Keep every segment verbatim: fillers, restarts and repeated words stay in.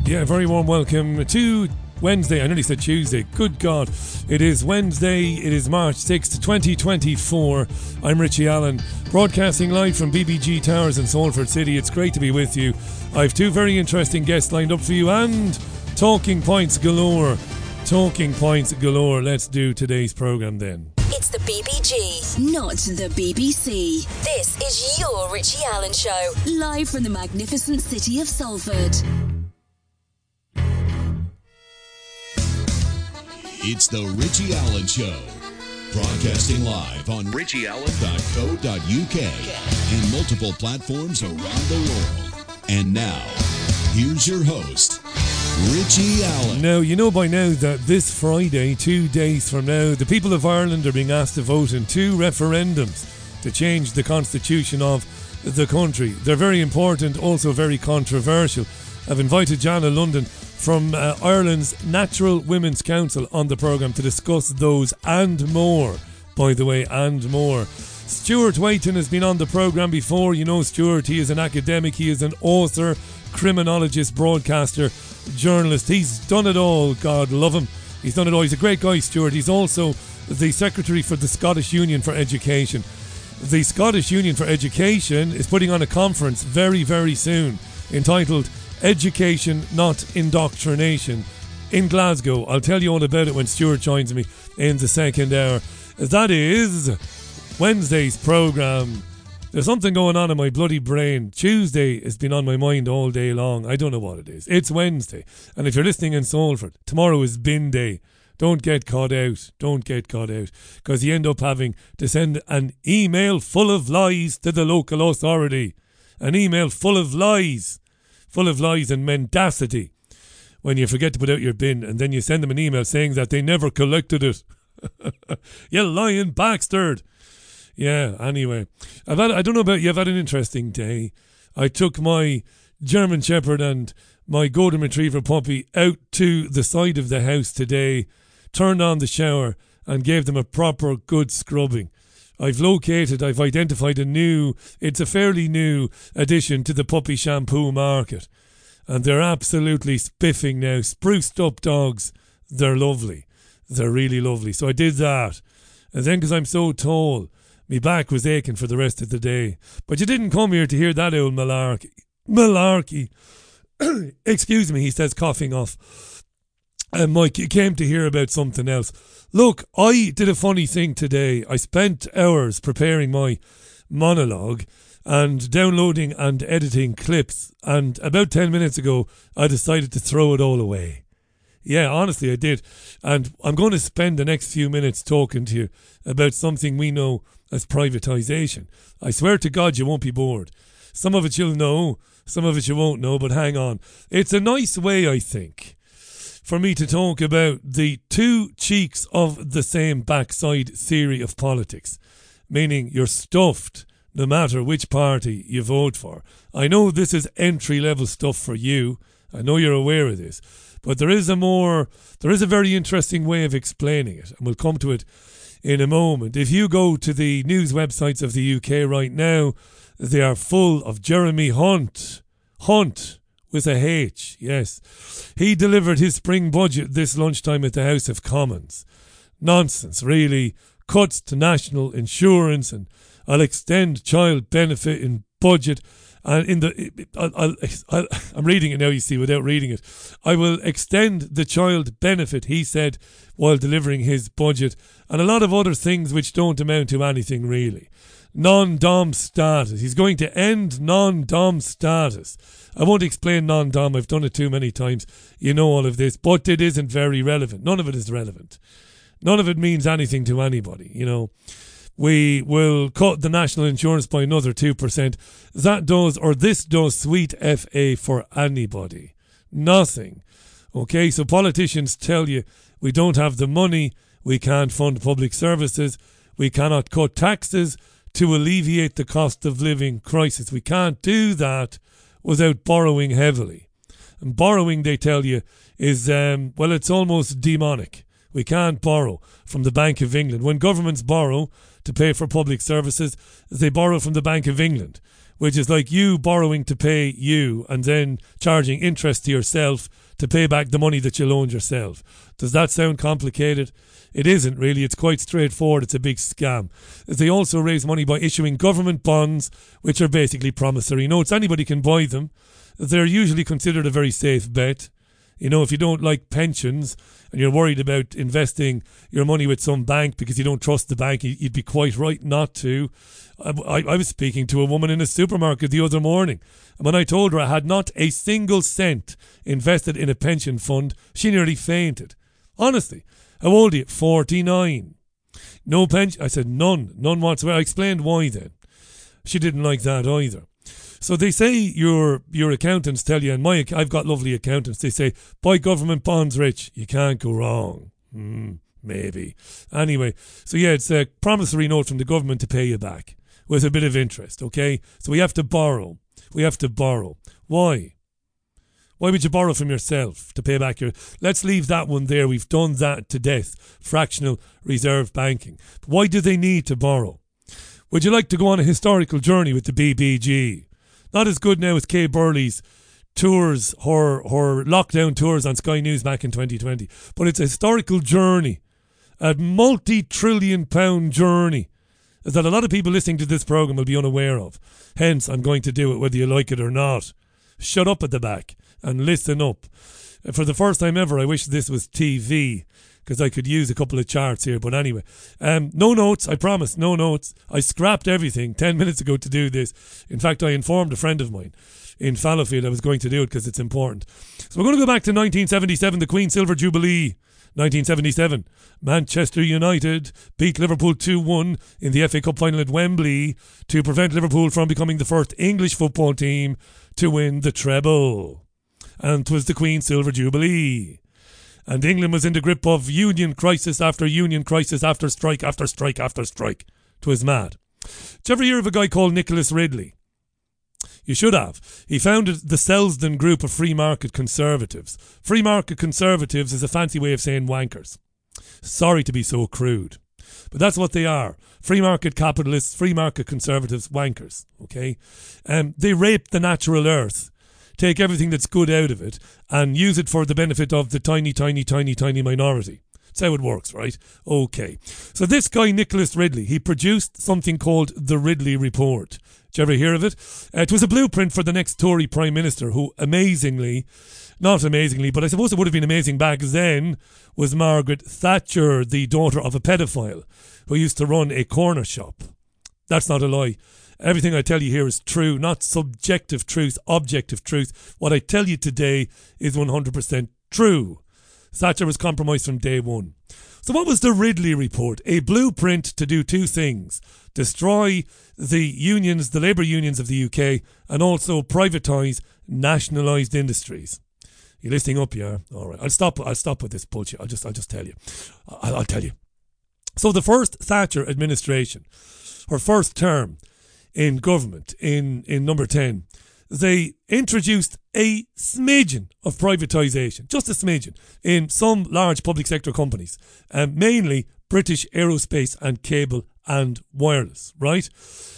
Yeah, very warm welcome to Wednesday. I nearly said Tuesday. Good God. It is Wednesday. It is March sixth, twenty twenty-four. I'm Richie Allen, broadcasting live from B B G Towers in Salford City. It's great to be with you. I have two very interesting guests lined up for you and talking points galore. Talking points galore. Let's do today's programme then. It's the B B G, not the B B C. This is your Richie Allen Show, live from the magnificent city of Salford. It's the Richie Allen Show, broadcasting live on richie allen dot co dot u k and multiple platforms around the world. And now, here's your host, Richie Allen. Now, you know by now that this Friday, two days from now, the people of Ireland are being asked to vote in two referendums to change the constitution of the country. They're very important, also very controversial. I've invited Jana London from uh, Ireland's Natural Women's Council on the programme to discuss those and more, by the way, and more. Stuart Waiton has been on the programme before. You know Stuart, he is an academic, he is an author, criminologist, broadcaster, journalist. He's done it all, God love him. He's done it all. He's a great guy, Stuart. He's also the Secretary for the Scottish Union for Education. The Scottish Union for Education is putting on a conference very, very soon entitled Education, Not Indoctrination in Glasgow. I'll tell you all about it when Stuart joins me in the second hour. That is Wednesday's programme. There's something going on in my bloody brain. Tuesday has been on my mind all day long. I don't know what it is. It's Wednesday. And if you're listening in Salford, tomorrow is bin day. Don't get caught out. Don't get caught out. Because you end up having to send an email full of lies to the local authority. An email full of lies. Full of lies and mendacity. When you forget to put out your bin and then you send them an email saying that they never collected it. You lying bastard. Yeah, anyway. I've had, I don't know about you, I've had an interesting day. I took my German Shepherd and my Golden Retriever puppy out to the side of the house today, turned on the shower and gave them a proper good scrubbing. I've located, I've identified a new, it's a fairly new addition to the puppy shampoo market. And they're absolutely spiffing now. Spruced up dogs. They're lovely. They're really lovely. So I did that. And then because I'm so tall, my back was aching for the rest of the day. But you didn't come here to hear that old malarkey. Malarkey. Excuse me, he says, coughing off. And Mike, you came to hear about something else. Look, I did a funny thing today. I spent hours preparing my monologue and downloading and editing clips. And about ten minutes ago, I decided to throw it all away. Yeah, honestly, I did. And I'm going to spend the next few minutes talking to you about something we know as privatisation. I swear to God you won't be bored. Some of it you'll know, some of it you won't know, but hang on. It's a nice way, I think, for me to talk about the two cheeks of the same backside theory of politics, meaning you're stuffed no matter which party you vote for. I know this is entry-level stuff for you. I know you're aware of this. But there is a more, there is a very interesting way of explaining it, and we'll come to it in a moment. If you go to the news websites of the U K right now, they are full of Jeremy Hunt. Hunt. With a H, yes. He delivered his spring budget this lunchtime at the House of Commons. Nonsense, really. Cuts to national insurance, and I'll extend child benefit in budget. And in the, I'll, I'll, I'll, I'm reading it now, you see, without reading it. I will extend the child benefit, he said, while delivering his budget, and a lot of other things which don't amount to anything really. Non-dom status. He's going to end non-dom status. I won't explain non-dom. I've done it too many times. You know all of this. But it isn't very relevant. None of it is relevant. None of it means anything to anybody, you know. We will cut the national insurance by another two percent. That does, or this does, sweet F A for anybody. Nothing. Okay, so politicians tell you we don't have the money, we can't fund public services, we cannot cut taxes to alleviate the cost of living crisis. We can't do that without borrowing heavily. And borrowing, they tell you, is, um, well, it's almost demonic. We can't borrow from the Bank of England. When governments borrow to pay for public services, they borrow from the Bank of England. which is like you borrowing to pay you and then charging interest to yourself to pay back the money that you loaned yourself. Does that sound complicated? It isn't really. It's quite straightforward. It's a big scam. They also raise money by issuing government bonds, which are basically promissory notes. Anybody can buy them. They're usually considered a very safe bet. You know, if you don't like pensions and you're worried about investing your money with some bank because you don't trust the bank, you'd be quite right not to. I, I, I was speaking to a woman in a supermarket the other morning, and when I told her I had not a single cent invested in a pension fund, she nearly fainted. Honestly. How old are you? forty-nine. No pension? I said none. None whatsoever. I explained why then. She didn't like that either. So they say your your accountants tell you, and my I've got lovely accountants, they say, buy government bonds, Rich. You can't go wrong. Hmm, maybe. Anyway, so yeah, it's a promissory note from the government to pay you back with a bit of interest, okay? So we have to borrow. We have to borrow. Why? Why would you borrow from yourself to pay back your... Let's leave that one there. We've done that to death. Fractional reserve banking. But why do they need to borrow? Would you like to go on a historical journey with the B B G? Not as good now as Kay Burley's tours, her, her lockdown tours on Sky News back in twenty twenty. But it's a historical journey. A multi-trillion pound journey that a lot of people listening to this programme will be unaware of. Hence, I'm going to do it whether you like it or not. Shut up at the back and listen up. For the first time ever, I wish this was T V, because I could use a couple of charts here. But anyway, um, no notes, I promise, no notes. I scrapped everything ten minutes ago to do this. In fact, I informed a friend of mine in Fallowfield I was going to do it because it's important. So we're going to go back to nineteen seventy-seven, the Queen's Silver Jubilee. nineteen seventy-seven, Manchester United beat Liverpool two one in the F A Cup final at Wembley to prevent Liverpool from becoming the first English football team to win the treble. And 'twas the Queen's Silver Jubilee. And England was in the grip of union crisis after union crisis after strike after strike after strike. 'Twas mad. Did you ever hear of a guy called Nicholas Ridley? You should have. He founded the Selsdon Group of Free Market Conservatives. Free Market Conservatives is a fancy way of saying wankers. Sorry to be so crude, but that's what they are. Free market capitalists, free market conservatives, wankers. Okay? Um, they rape the natural earth, take everything that's good out of it, and use it for the benefit of the tiny, tiny, tiny, tiny minority. That's how it works, right? Okay. So this guy, Nicholas Ridley, he produced something called the Ridley Report. Did you ever hear of it? Uh, it was a blueprint for the next Tory Prime Minister, who amazingly, not amazingly, but I suppose it would have been amazing back then, was Margaret Thatcher, the daughter of a pedophile who used to run a corner shop. That's not a lie. Everything I tell you here is true, not subjective truth, objective truth. What I tell you today is one hundred percent true. Thatcher was compromised from day one. So what was the Ridley Report? A blueprint to do two things. Destroy the unions, the labour unions of the U K, and also privatise nationalised industries. You listening up, yeah? All right. I'll stop. I'll stop with this bullshit. I'll just. I'll just tell you. I'll, I'll tell you. So the first Thatcher administration, her first term in government, in in number ten, they introduced a smidgen of privatisation, just a smidgen, in some large public sector companies, um, mainly British Aerospace and Cable and Wireless, right?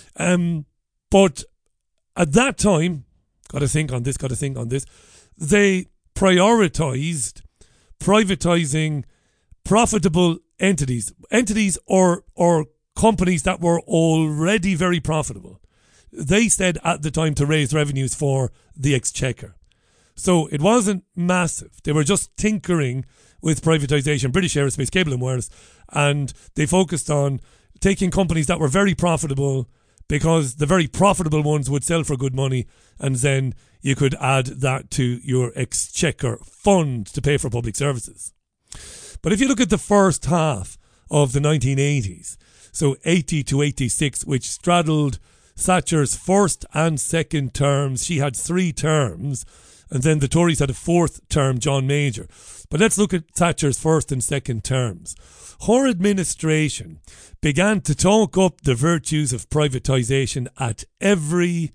Um, but at that time, got to think on this, got to think on this, they prioritised privatising profitable entities, entities or or companies that were already very profitable. They said at the time to raise revenues for the Exchequer. So it wasn't massive. They were just tinkering with privatisation, British Aerospace, Cable and Wireless, and they focused on taking companies that were very profitable because the very profitable ones would sell for good money, and then you could add that to your Exchequer fund to pay for public services. But if you look at the first half of the nineteen eighties, so eighty to eighty-six, which straddled Thatcher's first and second terms. She had three terms, and then the Tories had a fourth term, John Major. But let's look at Thatcher's first and second terms. Her administration began to talk up the virtues of privatisation at every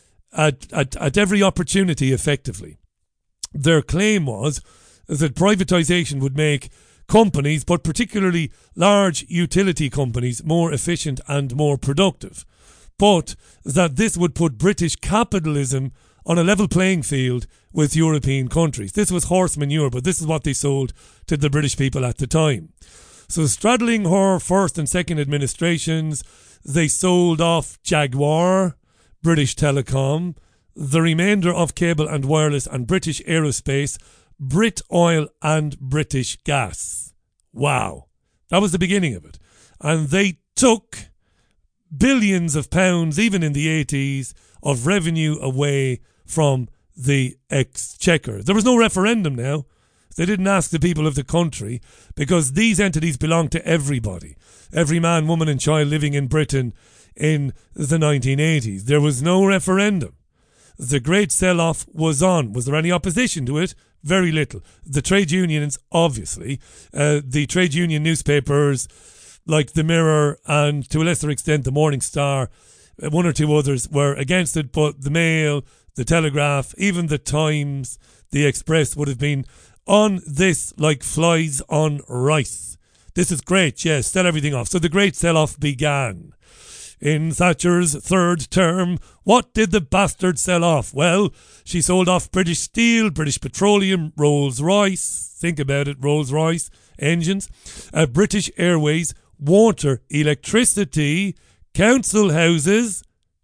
at, at, at every opportunity, effectively. Their claim was that privatisation would make companies, but particularly large utility companies, more efficient and more productive. but that this would put British capitalism on a level playing field with European countries. This was horse manure, but this is what they sold to the British people at the time. So straddling her first and second administrations, they sold off Jaguar, British Telecom, the remainder of Cable and Wireless and British Aerospace, Brit Oil and British Gas. Wow. That was the beginning of it. And they took billions of pounds, even in the eighties, of revenue away from the Exchequer. There was no referendum now. They didn't ask the people of the country because these entities belonged to everybody. Every man, woman and child living in Britain in the nineteen eighties. There was no referendum. The great sell-off was on. Was there any opposition to it? Very little. The trade unions, obviously. Uh, the trade union newspapers like the Mirror and to a lesser extent the Morning Star, one or two others were against it, but the Mail, the Telegraph, even the Times, the Express would have been on this like flies on rice. This is great, yes, sell everything off. So the great sell-off began. In Thatcher's third term, what did the bastard sell off? Well, she sold off British Steel, British Petroleum, Rolls-Royce, think about it, Rolls-Royce engines, uh, British Airways, water, electricity, council houses,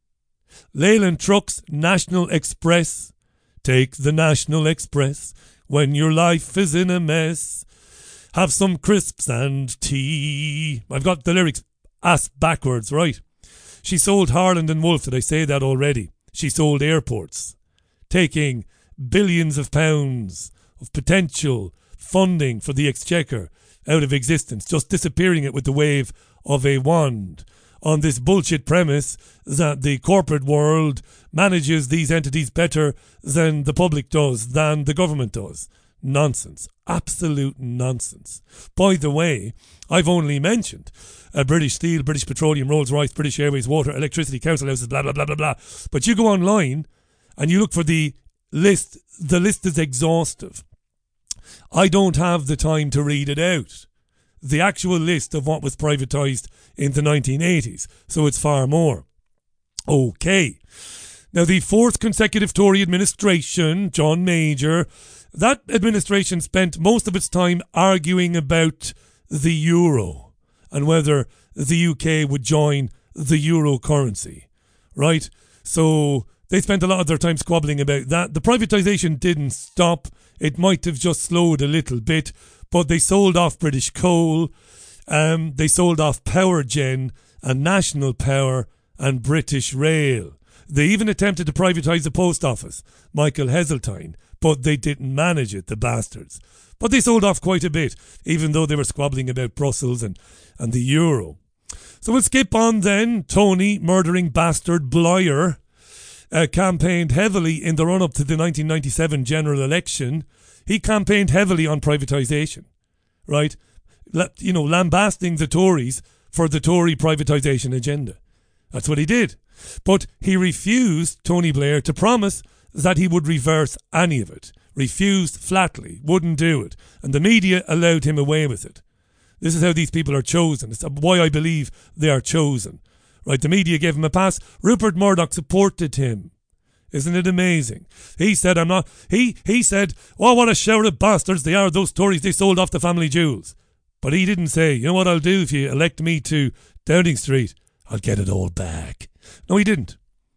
Leyland Trucks, National Express. Take the National Express when your life is in a mess. Have some crisps and tea. I've got the lyrics ass backwards, right? She sold Harland and Wolff, did I say that already? She sold airports, taking billions of pounds of potential funding for the Exchequer out of existence, just disappearing it with the wave of a wand, on this bullshit premise that the corporate world manages these entities better than the public does, than the government does. Nonsense. Absolute nonsense. By the way, I've only mentioned uh, British Steel, British Petroleum, Rolls-Royce, British Airways, water, electricity, council houses, blah, blah, blah, blah, blah. But you go online and you look for the list. The list is exhaustive. I don't have the time to read it out. The actual list of what was privatised in the nineteen eighties. So it's far more. Okay. Now, the fourth consecutive Tory administration, John Major, that administration spent most of its time arguing about the euro and whether the U K would join the euro currency, right? So they spent a lot of their time squabbling about that. The privatisation didn't stop. It might have just slowed a little bit, but they sold off British Coal, um, they sold off Power Gen and National Power and British Rail. They even attempted to privatise the post office, Michael Heseltine, but they didn't manage it, the bastards. But they sold off quite a bit, even though they were squabbling about Brussels and, and the euro. So we'll skip on then. Tony, murdering bastard Blair, uh, campaigned heavily in the run-up to the nineteen ninety-seven general election. He campaigned heavily on privatisation, right? La- you know, lambasting the Tories for the Tory privatisation agenda. That's what he did. But he refused, Tony Blair, to promise that he would reverse any of it. Refused flatly, wouldn't do it. And the media allowed him away with it. This is how these people are chosen. It's why I believe they are chosen. Right, the media gave him a pass. Rupert Murdoch supported him. Isn't it amazing? He said, I'm not, he, he said, oh, what a shower of bastards they are, those Tories, they sold off the family jewels. But he didn't say, you know what I'll do if you elect me to Downing Street? I'll get it all back. No, he didn't.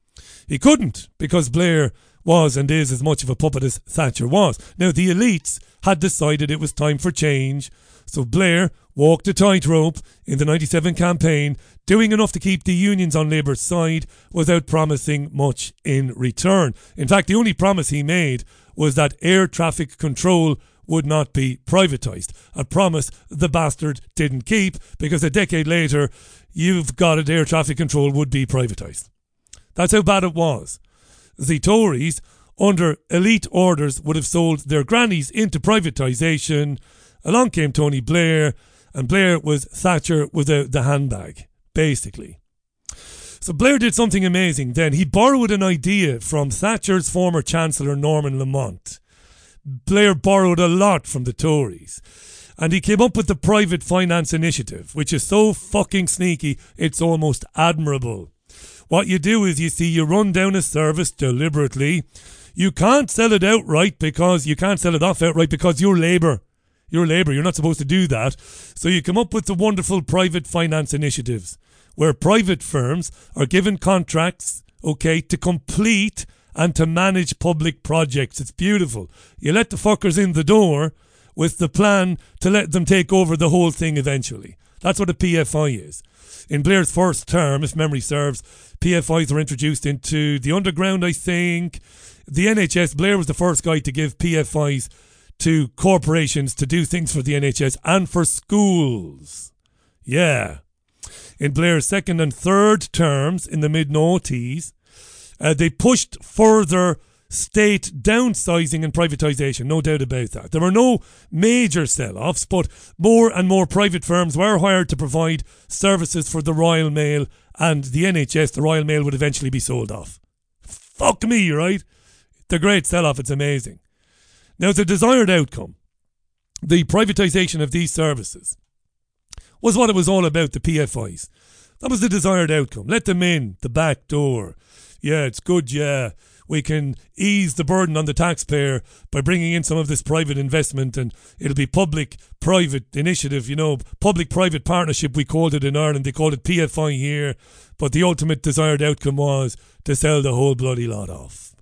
He couldn't, because Blair was and is as much of a puppet as Thatcher was. Now, the elites had decided it was time for change, so Blair walked a tightrope in the ninety-seven campaign, doing enough to keep the unions on Labour's side without promising much in return. In fact, the only promise he made was that air traffic control would not be privatised. A promise the bastard didn't keep, because a decade later, you've got it, air traffic control would be privatised. That's how bad it was. The Tories, under elite orders, would have sold their grannies into privatisation. Along came Tony Blair, and Blair was Thatcher without the handbag, basically. So Blair did something amazing then. He borrowed an idea from Thatcher's former Chancellor Norman Lamont. Blair borrowed a lot from the Tories. And he came up with the Private Finance Initiative, which is so fucking sneaky, it's almost admirable. What you do is, you see, you run down a service deliberately. You can't sell it outright because you can't sell it off outright because you're labour. You're labour. You're not supposed to do that. So you come up with the wonderful private finance initiatives where private firms are given contracts, okay, to complete and to manage public projects. It's beautiful. You let the fuckers in the door with the plan to let them take over the whole thing eventually. That's what a P F I is. In Blair's first term, if memory serves, P F Is were introduced into the underground, I think. The N H S, Blair was the first guy to give P F Is to corporations to do things for the N H S and for schools. Yeah. In Blair's second and third terms in the mid-noughties, uh, they pushed further state downsizing and privatisation, no doubt about that. There were no major sell-offs, but more and more private firms were hired to provide services for the Royal Mail and the N H S. The Royal Mail would eventually be sold off. Fuck me, right? The great sell-off, it's amazing. Now, the desired outcome, the privatisation of these services, was what it was all about, the P F Is. That was the desired outcome. Let them in, the back door. Yeah, it's good, yeah. We can ease the burden on the taxpayer by bringing in some of this private investment, and it'll be public-private initiative, you know, public-private partnership, we called it in Ireland. They called it P F I here, but the ultimate desired outcome was to sell the whole bloody lot off.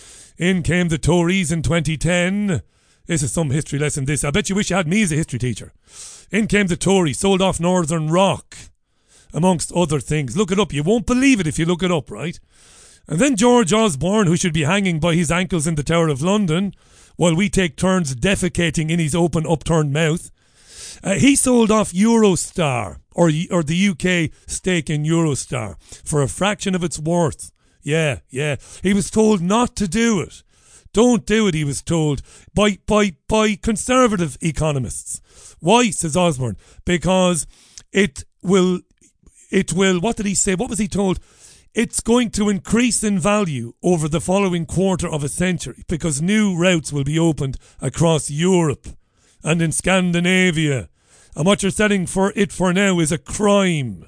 In came the Tories in twenty ten. This is some history lesson, this. I bet you wish you had me as a history teacher. In came the Tories, sold off Northern Rock, amongst other things. Look it up. You won't believe it if you look it up, right? And then George Osborne, who should be hanging by his ankles in the Tower of London, while we take turns defecating in his open, upturned mouth, uh, he sold off Eurostar, or, or the U K stake in Eurostar, for a fraction of its worth. Yeah, yeah. He was told not to do it. Don't do it, he was told, by, by, by conservative economists. Why, says Osborne? Because it will, it will, what did he say? What was he told? It's going to increase in value over the following quarter of a century because new routes will be opened across Europe and in Scandinavia. And what you're selling for it for now is a crime.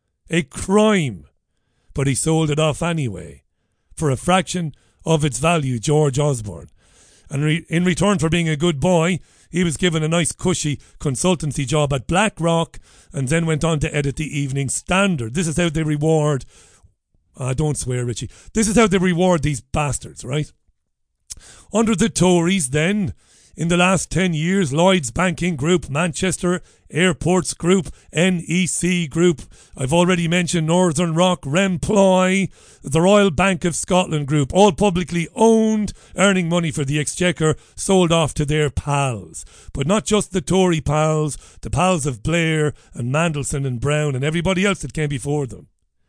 A crime. But he sold it off anyway for a fraction of its value, George Osborne. And re- in return for being a good boy, he was given a nice cushy consultancy job at BlackRock and then went on to edit the Evening Standard. This is how they reward... Ah, don't swear, Richie. This is how they reward these bastards, right? Under the Tories, then, in the last ten years, Lloyds Banking Group, Manchester Airports Group, N E C Group, I've already mentioned Northern Rock, Remploy, the Royal Bank of Scotland Group, all publicly owned, earning money for the Exchequer, sold off to their pals. But not just the Tory pals, the pals of Blair and Mandelson and Brown and everybody else that came before them.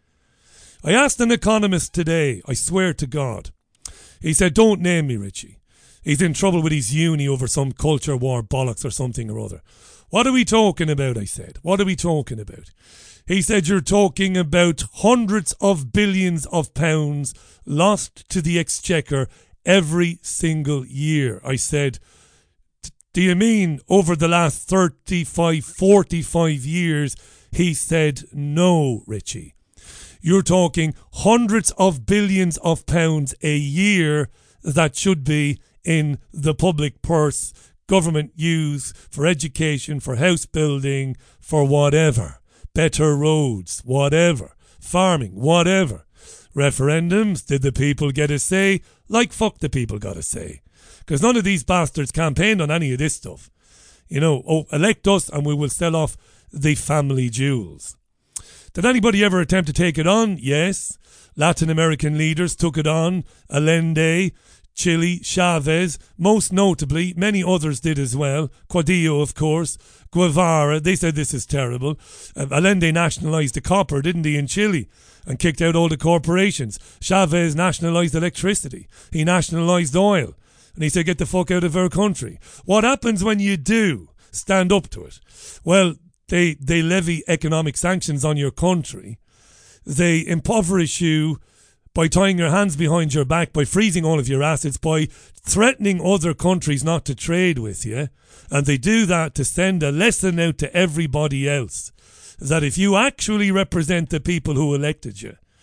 I asked an economist today, I swear to God. He said, don't name me, Richie. He's in trouble with his uni over some culture war bollocks or something or other. What are we talking about, I said. What are we talking about? He said, you're talking about hundreds of billions of pounds lost to the Exchequer every single year. I said, do you mean over the last thirty-five, forty-five years? He said, no, Richie. You're talking hundreds of billions of pounds a year that should be in the public purse, government use for education, for house building, for whatever. Better roads, whatever. Farming, whatever. Referendums, did the people get a say? Like fuck the people got a say. Because none of these bastards campaigned on any of this stuff. You know, oh, elect us and we will sell off the family jewels. Did anybody ever attempt to take it on? Yes. Latin American leaders took it on. Allende, Chile, Chavez, most notably, many others did as well. Caudillo, of course. Guevara, they said this is terrible. Uh, Allende nationalised the copper, didn't he, in Chile? And kicked out all the corporations. Chavez nationalised electricity. He nationalised oil. And he said, get the fuck out of our country. What happens when you do stand up to it? Well, They they levy economic sanctions on your country. They impoverish you by tying your hands behind your back, by freezing all of your assets, by threatening other countries not to trade with you. And they do that to send a lesson out to everybody else that if you actually represent the people who elected you,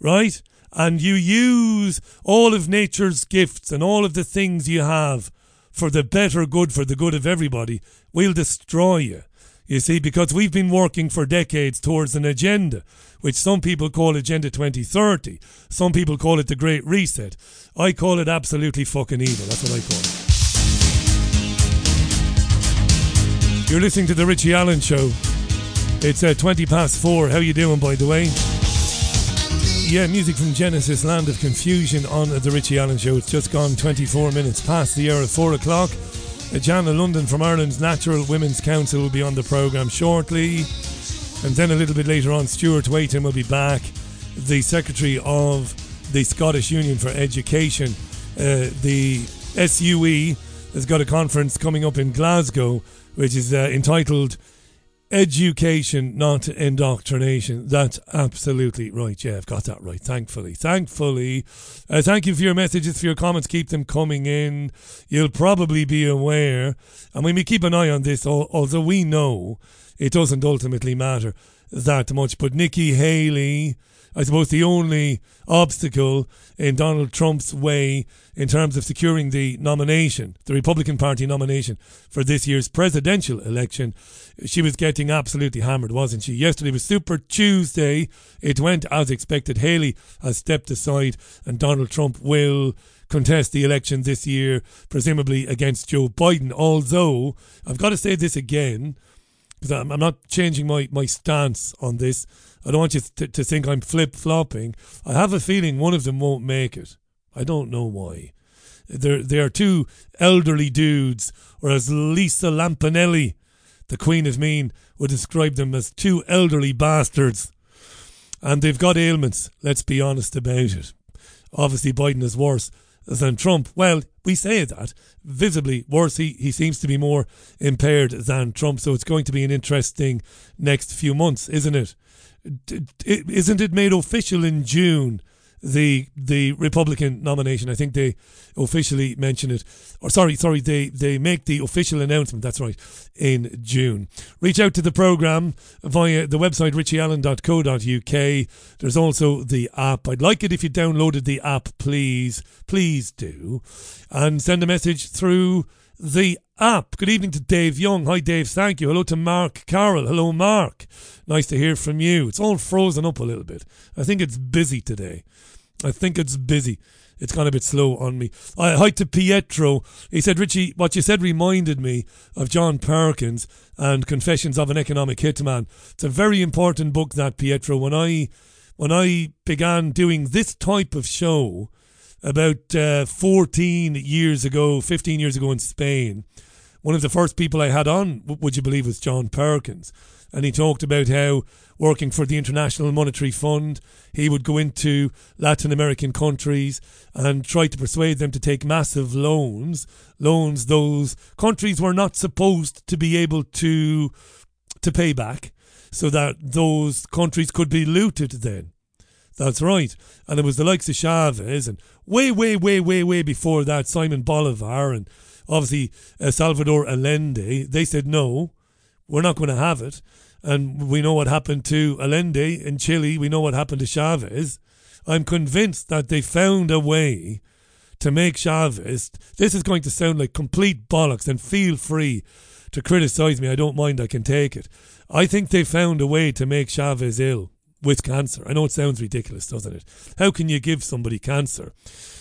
right? And you use all of nature's gifts and all of the things you have for the better good, for the good of everybody, we'll destroy you. You see, because we've been working for decades towards an agenda, which some people call Agenda twenty thirty. Some people call it the Great Reset. I call it absolutely fucking evil. That's what I call it. You're listening to The Richie Allen Show. It's uh, twenty past four. How you doing, by the way? Yeah, music from Genesis, Land of Confusion on The Richie Allen Show. It's just gone twenty-four minutes past the hour of four o'clock. Jana London from Ireland's Natural Women's Council will be on the programme shortly. And then a little bit later on, Stuart Waiton will be back, the Secretary of the Scottish Union for Education. Uh, the S U E has got a conference coming up in Glasgow, which is uh, entitled Education, Not Indoctrination. That's absolutely right. Yeah, I've got that right. Thankfully. Thankfully. Uh, thank you for your messages, for your comments. Keep them coming in. You'll probably be aware, and when we keep an eye on this, although we know it doesn't ultimately matter that much, but Nikki Haley, I suppose the only obstacle in Donald Trump's way in terms of securing the nomination, the Republican Party nomination for this year's presidential election, she was getting absolutely hammered, wasn't she? Yesterday was Super Tuesday. It went as expected. Haley has stepped aside and Donald Trump will contest the election this year, presumably against Joe Biden. Although, I've got to say this again, because I'm, I'm not changing my, my stance on this. I don't want you to, to think I'm flip-flopping. I have a feeling one of them won't make it. I don't know why. They're, they are two elderly dudes, or as Lisa Lampanelli, the Queen of Mean, would describe them as two elderly bastards. And they've got ailments, let's be honest about it. Obviously Biden is worse than Trump. Well, we say that. Visibly worse. He, he seems to be more impaired than Trump. So it's going to be an interesting next few months, isn't it? D- d- isn't it made official in June, the the Republican nomination? I think they officially mention it, or sorry, sorry, they, they make the official announcement, that's right, in June. Reach out to the programme via the website richie allen dot co dot uk. There's also the app. I'd like it if you downloaded the app, please, please do, and send a message through the app. Good evening to Dave Young. Hi Dave, thank you. Hello to Mark Carroll. Hello Mark. Nice to hear from you. It's all frozen up a little bit. I think it's busy today. I think it's busy. It's gone a bit slow on me. Uh, hi to Pietro. He said, Richie, what you said reminded me of John Perkins and Confessions of an Economic Hitman. It's a very important book, that, Pietro. When I when I began doing this type of show about uh, fourteen years ago, fifteen years ago in Spain, one of the first people I had on, would you believe, was John Perkins. And he talked about how, working for the International Monetary Fund, he would go into Latin American countries and try to persuade them to take massive loans, loans those countries were not supposed to be able to to pay back, so that those countries could be looted then. That's right. And it was the likes of Chavez, and way, way, way, way, way before that, Simon Bolivar, and obviously uh, Salvador Allende. They said, no, we're not going to have it. And we know what happened to Allende in Chile. We know what happened to Chavez. I'm convinced that they found a way to make Chavez... This is going to sound like complete bollocks, and feel free to criticise me. I don't mind. I can take it. I think they found a way to make Chavez ill with cancer. I know it sounds ridiculous, doesn't it? How can you give somebody cancer?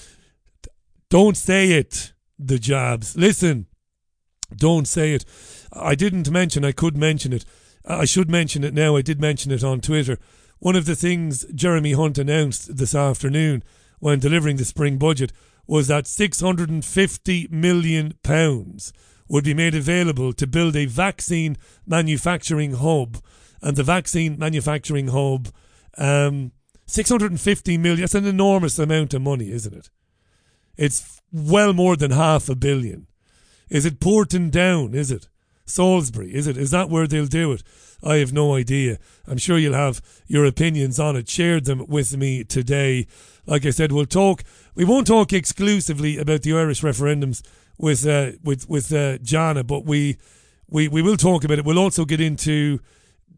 Don't say it, the jabs. Listen, don't say it. I didn't mention, I could mention it. I should mention it now. I did mention it on Twitter. One of the things Jeremy Hunt announced this afternoon when delivering the spring budget was that six hundred fifty million pounds would be made available to build a vaccine manufacturing hub. And the vaccine manufacturing hub, um, six hundred fifty million, that's an enormous amount of money, isn't it? It's well more than half a billion. Is it Porton Down, is it? Salisbury, is it? Is that where they'll do it? I have no idea. I'm sure you'll have your opinions on it. Share them with me today. Like I said, we'll talk. We won't talk exclusively about the Irish referendums with uh, with with uh, Jana, but we we we will talk about it. We'll also get into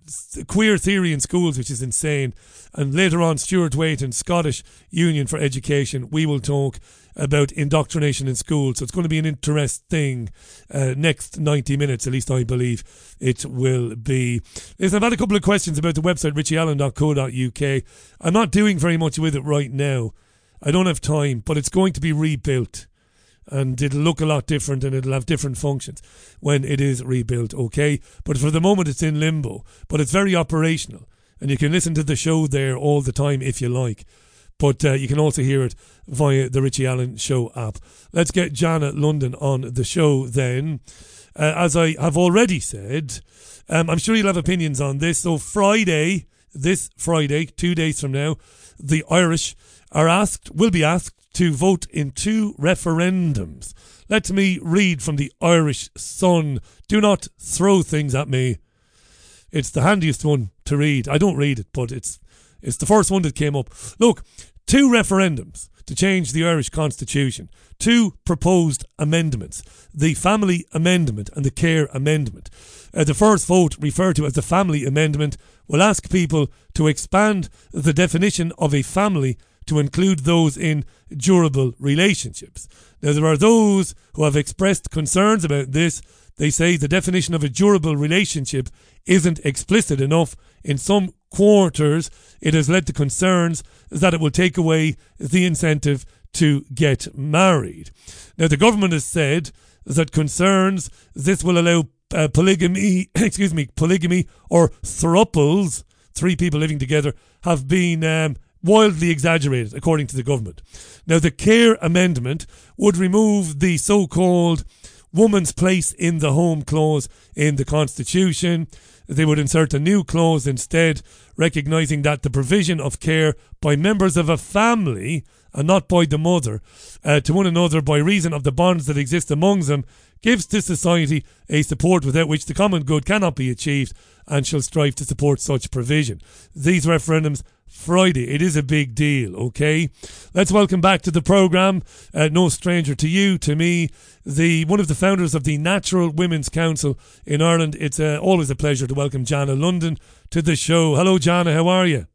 queer theory in schools, which is insane. And later on, Stuart Waite and Scottish Union for Education, we will talk about indoctrination in schools. So it's going to be an interesting uh, next ninety minutes, at least I believe it will be. Listen, I've had a couple of questions about the website richie allen dot co dot uk. I'm not doing very much with it right now. I don't have time, but it's going to be rebuilt. And it'll look a lot different and it'll have different functions when it is rebuilt, okay? But for the moment it's in limbo. But it's very operational. And you can listen to the show there all the time if you like. But uh, you can also hear it via the Richie Allen Show app. Let's get Jana London on the show then. Uh, as I have already said, um, I'm sure you'll have opinions on this. So Friday, this Friday, two days from now, the Irish are asked, will be asked, to vote in two referendums. Let me read from the Irish Sun. Do not throw things at me. It's the handiest one to read. I don't read it, but it's it's the first one that came up. Look, two referendums to change the Irish Constitution. Two proposed amendments. The Family Amendment and the Care Amendment. Uh, the first vote, referred to as the Family Amendment, will ask people to expand the definition of a family to include those in durable relationships. Now, there are those who have expressed concerns about this. They say the definition of a durable relationship isn't explicit enough. In some quarters, it has led to concerns that it will take away the incentive to get married. Now, the government has said that concerns this will allow uh, polygamy, excuse me, polygamy or throuples, three people living together, have been um, wildly exaggerated, according to the government. Now, the Care Amendment would remove the so-called woman's place in the home clause in the Constitution. They would insert a new clause instead, recognising that the provision of care by members of a family, and not by the mother, uh, to one another by reason of the bonds that exist among them, gives to society a support without which the common good cannot be achieved, and shall strive to support such provision. These referendums Friday. It is a big deal, okay? Let's welcome back to the programme, uh, no stranger to you, to me, the one of the founders of the Natural Women's Council in Ireland. It's uh, always a pleasure to welcome Jana London to the show. Hello, Jana, how are you?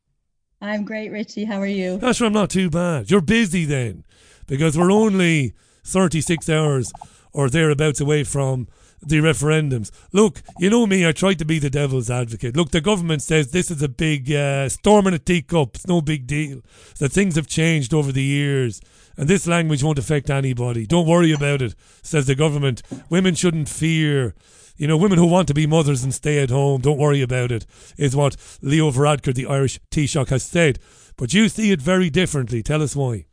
I'm great, Richie. How are you? Gosh, I'm not too bad. You're busy then, because we're only thirty-six hours or thereabouts away from the referendums. Look, you know me, I tried to be the devil's advocate. Look, the government says this is a big uh, storm in a teacup. It's no big deal. That things have changed over the years and this language won't affect anybody. Don't worry about it, says the government. Women shouldn't fear. You know, women who want to be mothers and stay at home, don't worry about it, is what Leo Varadkar, the Irish Taoiseach, has said. But you see it very differently. Tell us why.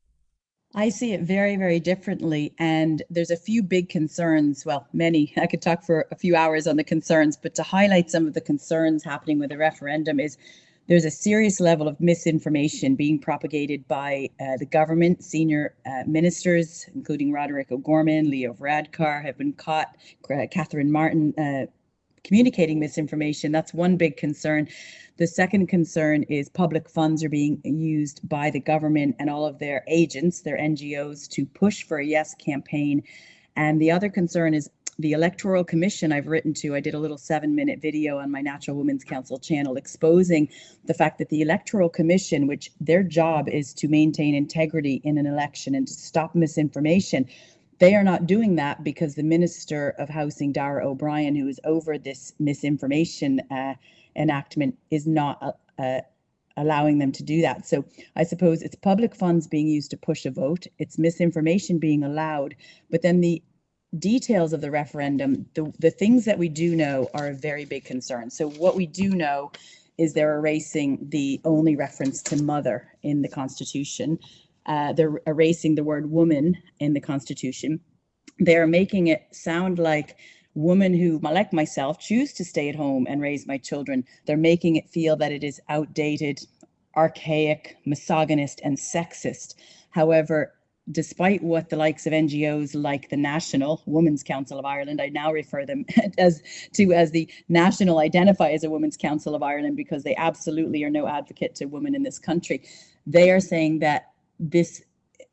I see it very, very differently. And there's a few big concerns. Well, many. I could talk for a few hours on the concerns, but to highlight some of the concerns happening with the referendum is there's a serious level of misinformation being propagated by uh, the government. Senior uh, ministers, including Roderick O'Gorman, Leo Varadkar, have been caught. Uh, Catherine Martin uh, communicating misinformation. That's one big concern. The second concern is public funds are being used by the government and all of their agents, their N G Os, to push for a yes campaign. And the other concern is the Electoral Commission I've written to. I did a little seven minute video on my Natural Women's Council channel exposing the fact that the Electoral Commission, which their job is to maintain integrity in an election and to stop misinformation, they are not doing that because the Minister of Housing, Darragh O'Brien, who is over this misinformation uh, enactment, is not uh, uh, allowing them to do that. So I suppose it's public funds being used to push a vote. It's misinformation being allowed. But then the details of the referendum, the, the things that we do know are a very big concern. So what we do know is they're erasing the only reference to mother in the Constitution. Uh, they're erasing the word woman in the Constitution. They're making it sound like women who, like myself, choose to stay at home and raise my children. They're making it feel that it is outdated, archaic, misogynist, and sexist. However, despite what the likes of N G Os like the National Women's Council of Ireland, I now refer them as to as the National identify as a Women's Council of Ireland because they absolutely are no advocate to women in this country. They are saying that this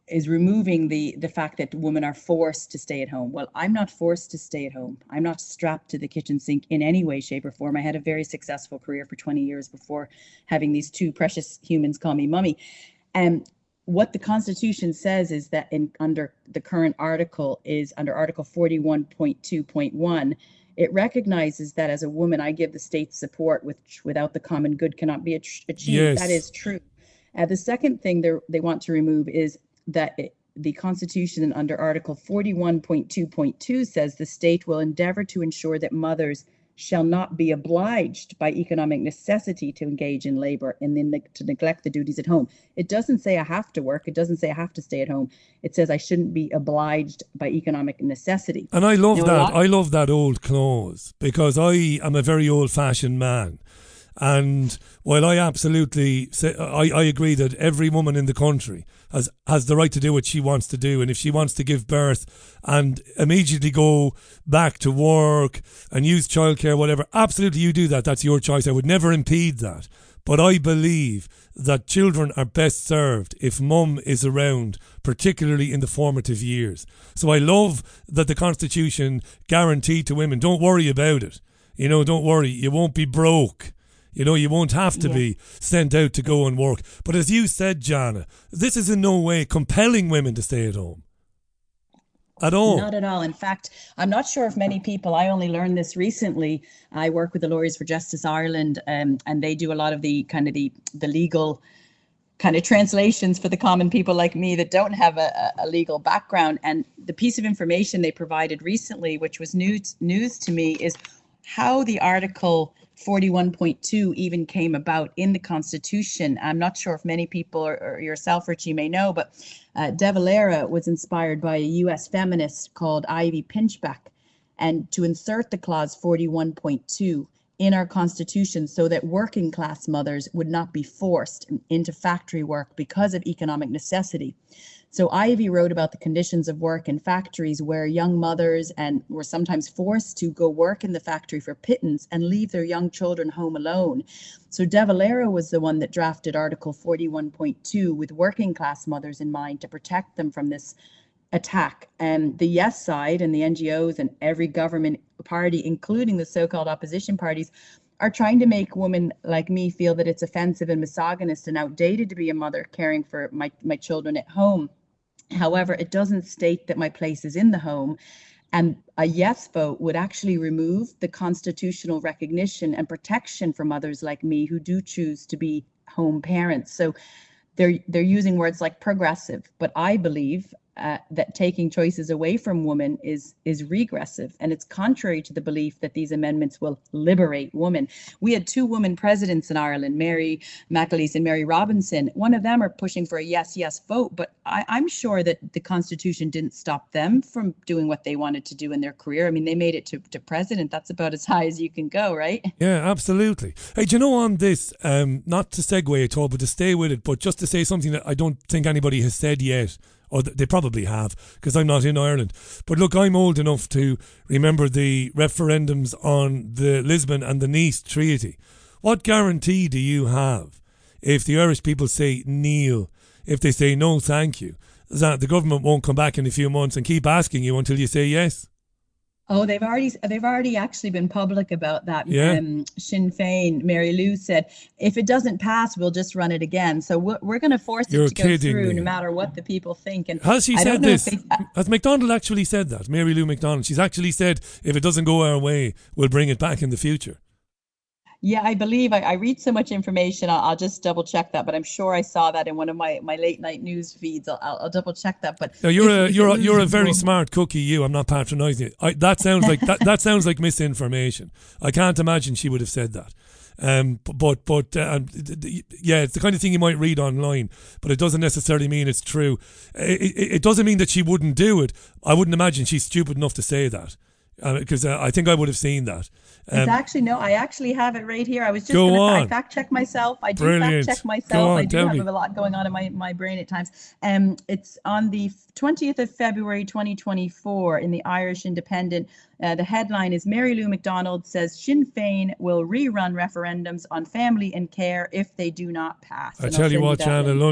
is removing the the fact that women are forced to stay at home. Well, I'm not forced to stay at home. I'm not strapped to the kitchen sink in any way, shape, or form. I had a very successful career for twenty years before having these two precious humans call me mummy. And what the Constitution says is that in under the current article is under Article forty-one point two point one, it recognizes that as a woman, I give the state support, which without the common good cannot be achieved. Yes. That is true. Uh, the second thing they want to remove is that it, the Constitution under Article forty-one point two point two says the state will endeavor to ensure that mothers shall not be obliged by economic necessity to engage in labor and then to neglect the duties at home. It doesn't say I have to work. It doesn't say I have to stay at home. It says I shouldn't be obliged by economic necessity. And I love now, that. lot- I love that old clause because I am a very old-fashioned man. And while I absolutely say, I, I agree that every woman in the country has, has the right to do what she wants to do. And if she wants to give birth and immediately go back to work and use childcare, whatever, absolutely you do that. That's your choice. I would never impede that. But I believe that children are best served if mum is around, particularly in the formative years. So I love that the Constitution guaranteed to women, don't worry about it. You know, don't worry, you won't be broke. You know, you won't have to yeah. be sent out to go and work. But as you said, Jana, this is in no way compelling women to stay at home. At all. Not at all. In fact, I'm not sure if many people, I only learned this recently. I work with the Lawyers for Justice Ireland, um, and they do a lot of the kind of the, the legal kind of translations for the common people like me that don't have a, a legal background. And the piece of information they provided recently, which was news, news to me, is how the article forty-one point two even came about in the Constitution. I'm not sure if many people or, or yourself, Richie, may know, but uh, De Valera was inspired by a U S feminist called Ivy Pinchback, and to insert the clause forty-one point two in our Constitution so that working class mothers would not be forced into factory work because of economic necessity. So Ivy wrote about the conditions of work in factories where young mothers and were sometimes forced to go work in the factory for pittance and leave their young children home alone. So De Valera was the one that drafted Article forty-one point two with working class mothers in mind to protect them from this attack. And the Yes side and the N G Os and every government party, including the so-called opposition parties, are trying to make women like me feel that it's offensive and misogynist and outdated to be a mother caring for my, my children at home. However, it doesn't state that my place is in the home, and a yes vote would actually remove the constitutional recognition and protection for mothers like me who do choose to be home parents. So they're they're using words like progressive, but I believe uh, that taking choices away from women is is regressive, and it's contrary to the belief that these amendments will liberate women. We had two women presidents in Ireland, Mary McAleese and Mary Robinson. One of them are pushing for a yes, yes vote, but I, I'm sure that the Constitution didn't stop them from doing what they wanted to do in their career. I mean, they made it to, to president. That's about as high as you can go, right? Yeah, absolutely. Hey, do you know on this, um, not to segue at all, but to stay with it, but just to say something that I don't think anybody has said yet, or they probably have, because I'm not in Ireland. But look, I'm old enough to remember the referendums on the Lisbon and the Nice Treaty. What guarantee do you have if the Irish people say kneel, if they say no thank you, that the government won't come back in a few months and keep asking you until you say yes? Oh, they've already they've already actually been public about that. Yeah. Um, Sinn Féin, Mary Lou said, if it doesn't pass, we'll just run it again. So we're, we're going to force You're it to go through me. no matter what the people think. And has she I said don't know this? if they, uh, Has MacDonald actually said that? Mary Lou MacDonald. She's actually said, if it doesn't go our way, we'll bring it back in the future. Yeah, I believe I, I read so much information. I'll, I'll just double check that, but I'm sure I saw that in one of my, my late night news feeds. I'll, I'll, I'll double check that. But now you're if, a if you're a, you're a loses, very we'll- smart cookie. You, I'm not patronising it. I, that sounds like that, that sounds like misinformation. I can't imagine she would have said that. Um, but but uh, yeah, it's the kind of thing you might read online, but it doesn't necessarily mean it's true. It, it, it doesn't mean that she wouldn't do it. I wouldn't imagine she's stupid enough to say that, because uh, uh, I think I would have seen that. Um, It's actually, no, I actually have it right here. I was just Go going on. to fact check myself. I do Brilliant. fact check myself. Go on, I do tell have me. a lot going on in my, my brain at times. Um, it's on the twentieth of February, twenty twenty-four in the Irish Independent. Uh, the headline is Mary Lou MacDonald says Sinn Féin will rerun referendums on family and care if they do not pass. I And tell I'll you send what, that Jana, link. London,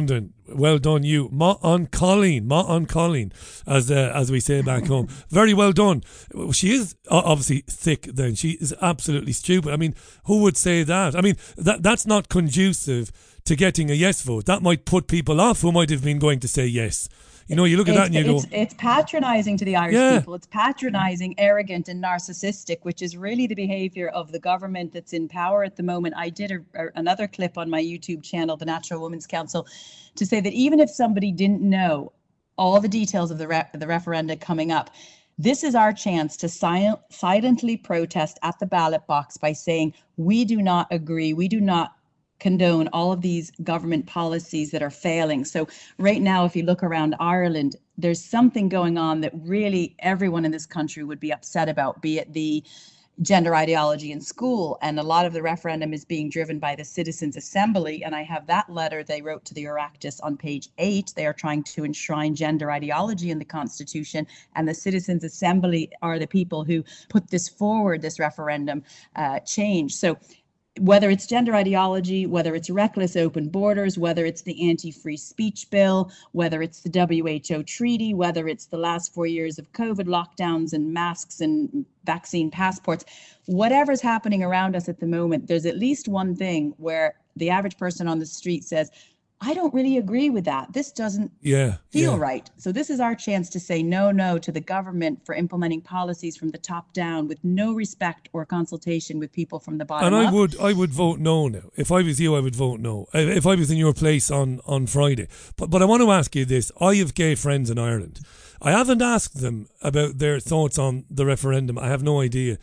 Well done, you. Ma on Colleen, ma on Colleen, as uh, as we say back home. Very well done. She is obviously thick. Then she is absolutely stupid. I mean, who would say that? I mean, that that's not conducive to getting a yes vote. That might put people off who might have been going to say yes. You know, you look at it's, that and you it's, go... It's patronising to the Irish yeah. people. It's patronising, arrogant and narcissistic, which is really the behaviour of the government that's in power at the moment. I did a, a, another clip on my YouTube channel, the Natural Women's Council, to say that even if somebody didn't know all the details of the, re- the referenda coming up, this is our chance to sil- silently protest at the ballot box by saying, we do not agree, we do not condone all of these government policies that are failing. So right now, if you look around Ireland, there's something going on that really everyone in this country would be upset about, be it the gender ideology in school. And a lot of the referendum is being driven by the Citizens' Assembly. And I have that letter they wrote to the Oireachtas on page eight. They are trying to enshrine gender ideology in the Constitution. And the Citizens' Assembly are the people who put this forward, this referendum uh, change. So whether it's gender ideology, whether it's reckless open borders, whether it's the anti-free speech bill, whether it's the W H O treaty, whether it's the last four years of COVID lockdowns and masks and vaccine passports, whatever's happening around us at the moment, there's at least one thing where the average person on the street says, I don't really agree with that. This doesn't yeah, feel yeah. right. So this is our chance to say no, no to the government for implementing policies from the top down with no respect or consultation with people from the bottom and up. I would, I would vote no now. If I was you, I would vote no. If I was in your place on, on Friday. But but I want to ask you this. I have gay friends in Ireland. I haven't asked them about their thoughts on the referendum. I have no idea.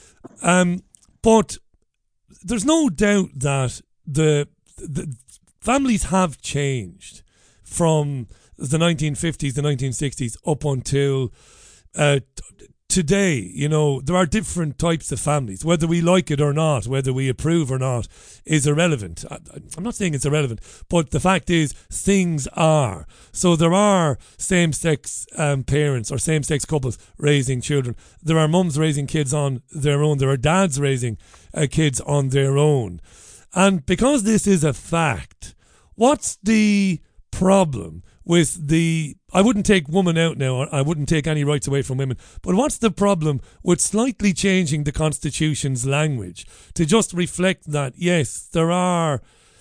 Um, but there's no doubt that the the families have changed from the nineteen fifties, the nineteen sixties up until uh, t- today. You know, there are different types of families. Whether we like it or not, whether we approve or not, is irrelevant. I, I'm not saying it's irrelevant, but the fact is things are. So there are same-sex um, parents or same-sex couples raising children. There are mums raising kids on their own. There are dads raising uh, kids on their own. And because this is a fact, what's the problem with the... I wouldn't take women out now. I wouldn't take any rights away from women. But what's the problem with slightly changing the Constitution's language to just reflect that, yes, there are...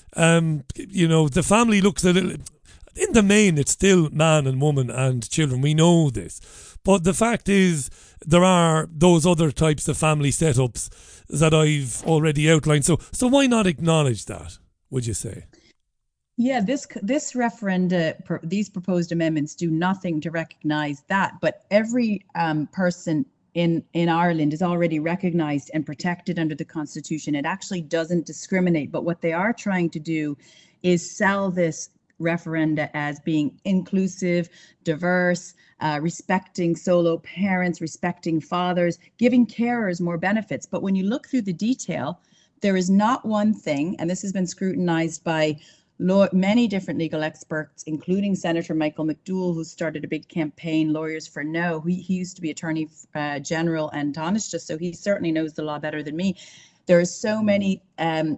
Um, you know, the family looks a little... In the main, it's still man and woman and children. We know this. But the fact is, there are those other types of family setups that I've already outlined. So, so why not acknowledge that, would you say? Yeah, this this referenda, per, these proposed amendments do nothing to recognise that. But every um, person in, in Ireland is already recognised and protected under the Constitution. It actually doesn't discriminate. But what they are trying to do is sell this referenda as being inclusive, diverse, uh, respecting solo parents, respecting fathers, giving carers more benefits. But when you look through the detail, there is not one thing, and this has been scrutinized by law, many different legal experts, including Senator Michael McDowell, who started a big campaign, Lawyers for No. He, he used to be Attorney uh, General and Taoiseach, so he certainly knows the law better than me. There are so many um,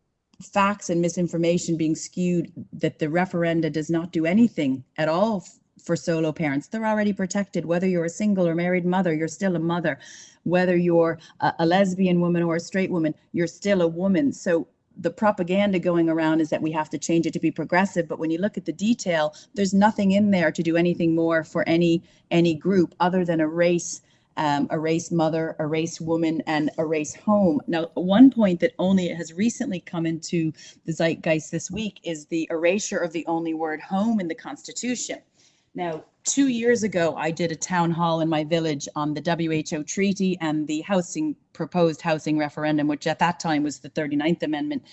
facts and misinformation being skewed that the referenda does not do anything at all f- for solo parents. They're already protected. Whether you're a single or married mother, you're still a mother. Whether you're a, a lesbian woman or a straight woman, you're still a woman. So the propaganda going around is that we have to change it to be progressive. But when you look at the detail, there's nothing in there to do anything more for any any group other than a race, um, a race mother, a race woman, and a race home. Now, one point that only has recently come into the zeitgeist this week is the erasure of the only word home in the Constitution. Now, two years ago, I did a town hall in my village on the W H O treaty and the housing proposed housing referendum, which at that time was the thirty-ninth Amendment.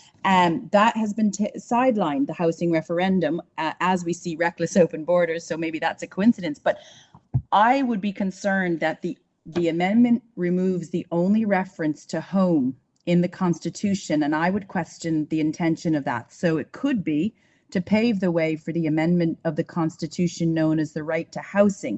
And that has been t- sidelined, the housing referendum, uh, as we see reckless open borders. So maybe that's a coincidence. But I would be concerned that the, the amendment removes the only reference to home in the Constitution. And I would question the intention of that. So it could be to pave the way for the amendment of the Constitution known as the right to housing.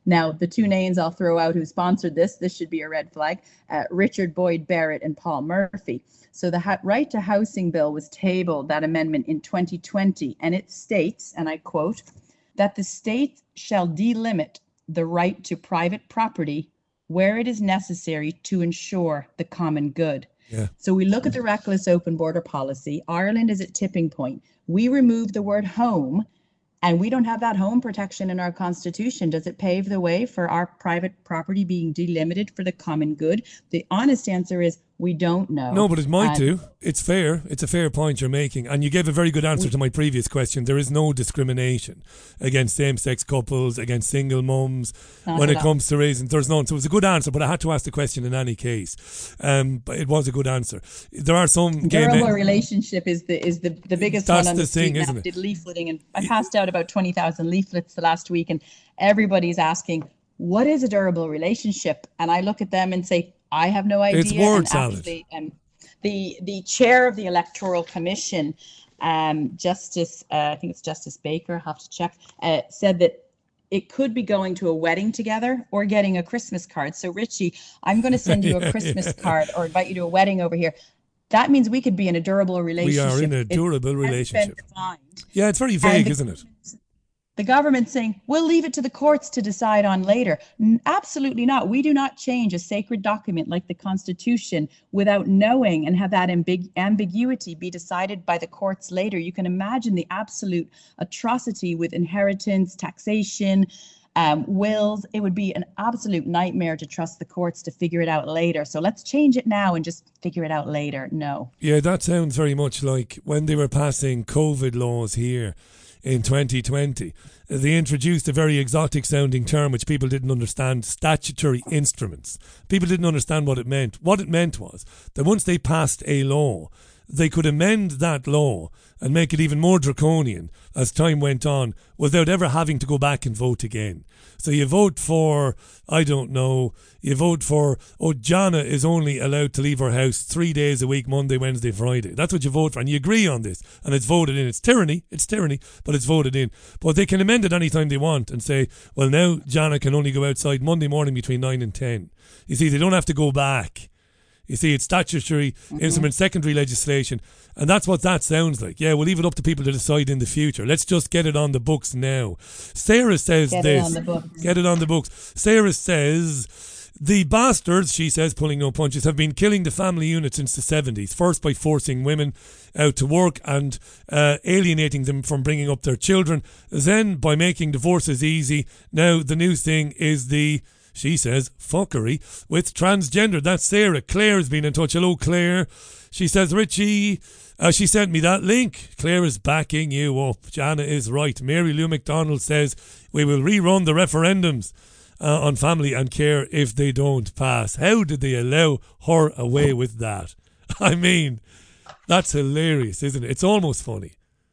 Now, the two names I'll throw out who sponsored this, this should be a red flag, uh, Richard Boyd Barrett and Paul Murphy. So the ha- Right to Housing Bill was tabled, that amendment, in twenty twenty, and it states, and I quote, that the state shall delimit the right to private property where it is necessary to ensure the common good. Yeah. So we look at the reckless open border policy. Ireland is at tipping point. We remove the word home, and we don't have that home protection in our constitution. Does it pave the way for our private property being delimited for the common good? The honest answer is we don't know. No, but it might and do. It's fair. It's a fair point you're making. And you gave a very good answer we, to my previous question. There is no discrimination against same-sex couples, against single mums, when it comes to raising. There's none. So it was a good answer, but I had to ask the question in any case. Um, but it was a good answer. There are some gay men. Durable relationship is the is the, the biggest That's one on the the street thing, now. isn't it? Did leafleting, and I passed out about twenty thousand leaflets the last week, and everybody's asking, what is a durable relationship? And I look at them and say, I have no idea. It's word and salad. Actually, um, the the chair of the Electoral Commission, um, Justice, uh, I think it's Justice Baker, I'll have to check, uh, said that it could be going to a wedding together or getting a Christmas card. So Richie, I'm going to send you a Christmas yeah. card or invite you to a wedding over here. That means we could be in a durable relationship. We are in a durable it's relationship. defined. Yeah, it's very vague, the, isn't it? The government's saying, we'll leave it to the courts to decide on later. N- absolutely not. We do not change a sacred document like the Constitution without knowing and have that ambig- ambiguity be decided by the courts later. You can imagine the absolute atrocity with inheritance, taxation, um, wills. It would be an absolute nightmare to trust the courts to figure it out later. So let's change it now and just figure it out later. No. Yeah, that sounds very much like when they were passing COVID laws here in twenty twenty. They introduced a very exotic sounding term which people didn't understand, statutory instruments. People didn't understand what it meant. What it meant was that once they passed a law, they could amend that law and make it even more draconian as time went on without ever having to go back and vote again. So you vote for, I don't know, you vote for, oh, Jana is only allowed to leave her house three days a week, Monday, Wednesday, Friday. That's what you vote for, and you agree on this, and it's voted in. It's tyranny, it's tyranny, but it's voted in. But they can amend it anytime they want and say, well, now Jana can only go outside Monday morning between nine and ten. You see, they don't have to go back. You see, it's statutory mm-hmm. instrument, secondary legislation, and that's what that sounds like. Yeah, we'll leave it up to people to decide in the future. Let's just get it on the books now. Sarah says get this. Get it on the books. Get it on the books. Sarah says, the bastards, she says, pulling no punches, have been killing the family unit since the seventies. First by forcing women out to work and uh, alienating them from bringing up their children. Then by making divorces easy. Now the new thing is the... She says, fuckery with transgender. That's Sarah. Claire's been in touch. Hello, Claire. She says, Richie, uh, she sent me that link. Claire is backing you up. Jana is right. Mary Lou McDonald says, we will rerun the referendums uh, on family and care if they don't pass. How did they allow her away with that? I mean, that's hilarious, isn't it? It's almost funny.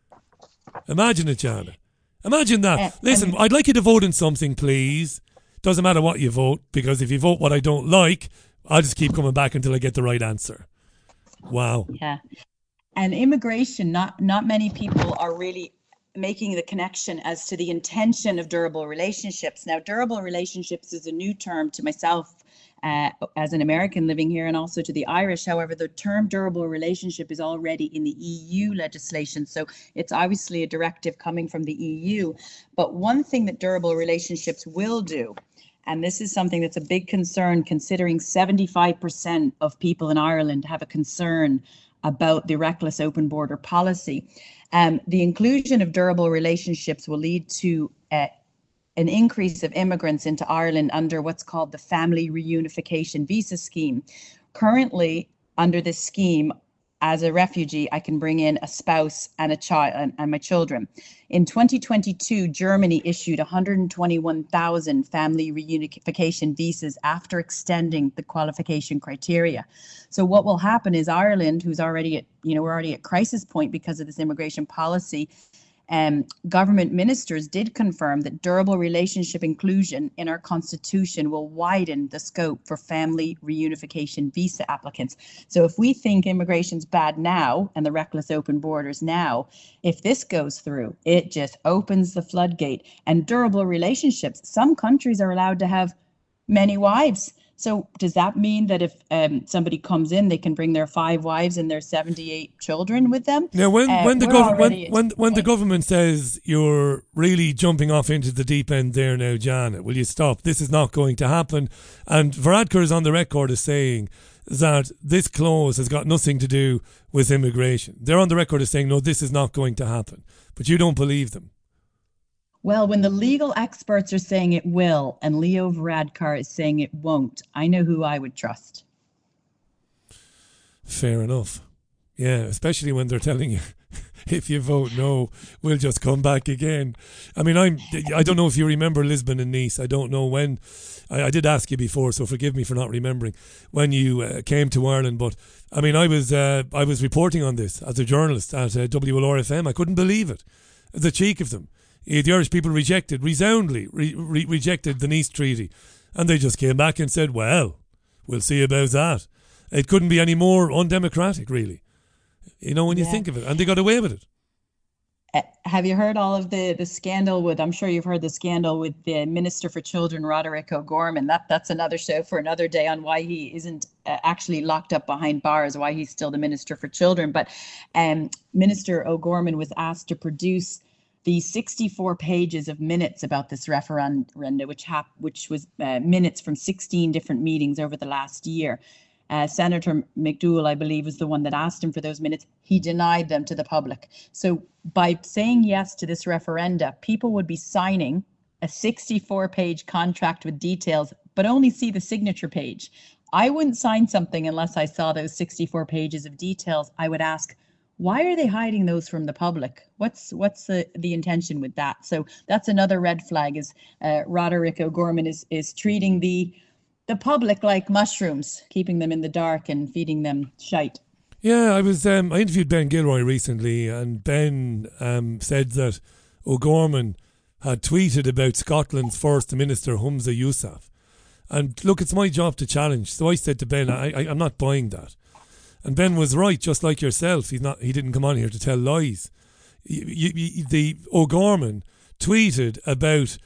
Imagine it, Jana. Imagine that. Uh, Listen, um, I'd like you to vote on something, please. Doesn't matter what you vote, because if you vote what I don't like, I'll just keep coming back until I get the right answer. Wow. Yeah. And immigration, not not many people are really making the connection as to the intention of durable relationships. Now, durable relationships is a new term to myself uh, as an American living here, and also to the Irish. However, the term durable relationship is already in the E U legislation. So it's obviously a directive coming from the E U. But one thing that durable relationships will do, and this is something that's a big concern, considering seventy-five percent of people in Ireland have a concern about the reckless open border policy. Um, the inclusion of durable relationships will lead to uh, an increase of immigrants into Ireland under what's called the Family Reunification Visa Scheme. Currently, under this scheme, as a refugee, I can bring in a spouse and a child and, and my children. In twenty twenty-two, Germany issued one hundred twenty-one thousand family reunification visas after extending the qualification criteria. So what will happen is Ireland, who's already at, you know, we're already at crisis point because of this immigration policy, um, government ministers did confirm that durable relationship inclusion in our constitution will widen the scope for family reunification visa applicants. So if we think immigration's bad now and the reckless open borders now, if this goes through, it just opens the floodgate. And durable relationships, some countries are allowed to have many wives. So does that mean that if um, somebody comes in, they can bring their five wives and their seventy-eight children with them? Now, when, uh, when the government when, already- when when the government says you're really jumping off into the deep end there now, Janet, will you stop? This is not going to happen. And Varadkar is on the record as saying that this clause has got nothing to do with immigration. They're on the record as saying, no, this is not going to happen. But you don't believe them. Well, when the legal experts are saying it will and Leo Varadkar is saying it won't, I know who I would trust. Fair enough. Yeah, especially when they're telling you, if you vote no, we'll just come back again. I mean, I'm, I don't know if you remember Lisbon and Nice. I don't know when. I, I did ask you before, so forgive me for not remembering when you uh, came to Ireland. But I mean, I was uh, I was reporting on this as a journalist at uh, W L R F M. I couldn't believe it. The cheek of them. The Irish people rejected, resoundly re- re- rejected the Nice Treaty. And they just came back and said, well, we'll see about that. It couldn't be any more undemocratic, really. You know, when you Yeah. think of it. And they got away with it. Uh, have you heard all of the, the scandal with, I'm sure you've heard the scandal with the Minister for Children, Roderick O'Gorman. That, that's another show for another day on why he isn't uh, actually locked up behind bars, why he's still the Minister for Children. But um, Minister O'Gorman was asked to produce the sixty-four pages of minutes about this referenda, which hap- which was uh, minutes from sixteen different meetings over the last year. Uh, Senator McDougall, I believe, was the one that asked him for those minutes. He denied them to the public. So by saying yes to this referenda, people would be signing a sixty-four page contract with details, but only see the signature page. I wouldn't sign something unless I saw those sixty-four pages of details. I would ask, why are they hiding those from the public? What's what's the, the intention with that? So that's another red flag, is uh, Roderick O'Gorman is is treating the the public like mushrooms, keeping them in the dark and feeding them shite. Yeah, I was. Um, I interviewed Ben Gilroy recently, and Ben um, said that O'Gorman had tweeted about Scotland's First Minister, Humza Yousaf. And look, it's my job to challenge. So I said to Ben, I, I, I'm not buying that. And Ben was right, just like yourself. He's not. He didn't come on here to tell lies. You, you, you, the O'Gorman tweeted about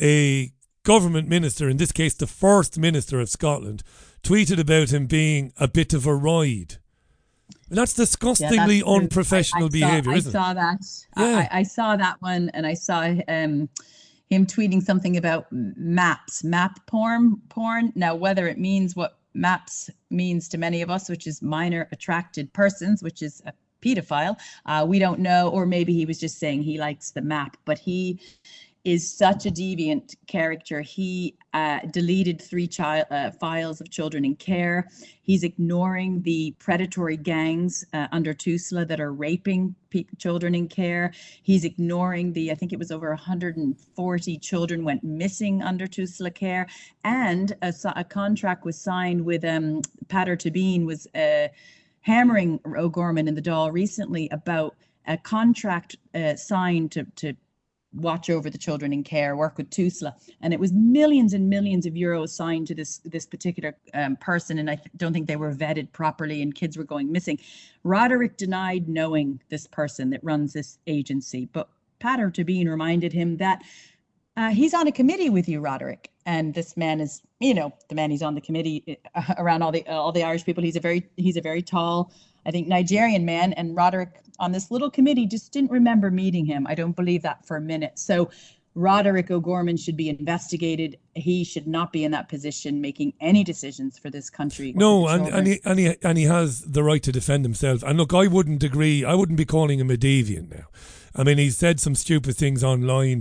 a government minister, in this case the First Minister of Scotland, tweeted about him being a bit of a ride. And that's disgustingly yeah, that's unprofessional I, I behaviour, saw, isn't I saw it? that. Yeah. I, I saw that one, and I saw um, him tweeting something about maps, map porn. Porn. Now, whether it means what maps means to many of us, which is minor attracted persons, which is a pedophile, uh, we don't know. Or maybe he was just saying he likes the map. But he is such a deviant character. He uh, deleted three child uh, files of children in care. He's ignoring the predatory gangs uh, under TUSLA that are raping pe- children in care. He's ignoring the, I think it was over one hundred forty children went missing under TUSLA care. And a, a contract was signed with um, Pater Tabine was uh, hammering O'Gorman in the Dáil recently about a contract uh, signed to, to watch over the children in care, work with TUSLA, and it was millions and millions of euros signed to this this particular um, person, and I th- don't think they were vetted properly, and kids were going missing. Roderick denied knowing this person that runs this agency, but Pater Tabine reminded him that uh, he's on a committee with you, Roderick, and this man is, you know, the man he's on the committee uh, around all the uh, all the Irish people. He's a very he's a very tall, I think, Nigerian man, and Roderick on this little committee just didn't remember meeting him. I don't believe that for a minute. So Roderick O'Gorman should be investigated. He should not be in that position making any decisions for this country. No, and, and, he, and, he, and he has the right to defend himself. And look, I wouldn't agree. I wouldn't be calling him a deviant now. I mean, he's said some stupid things online,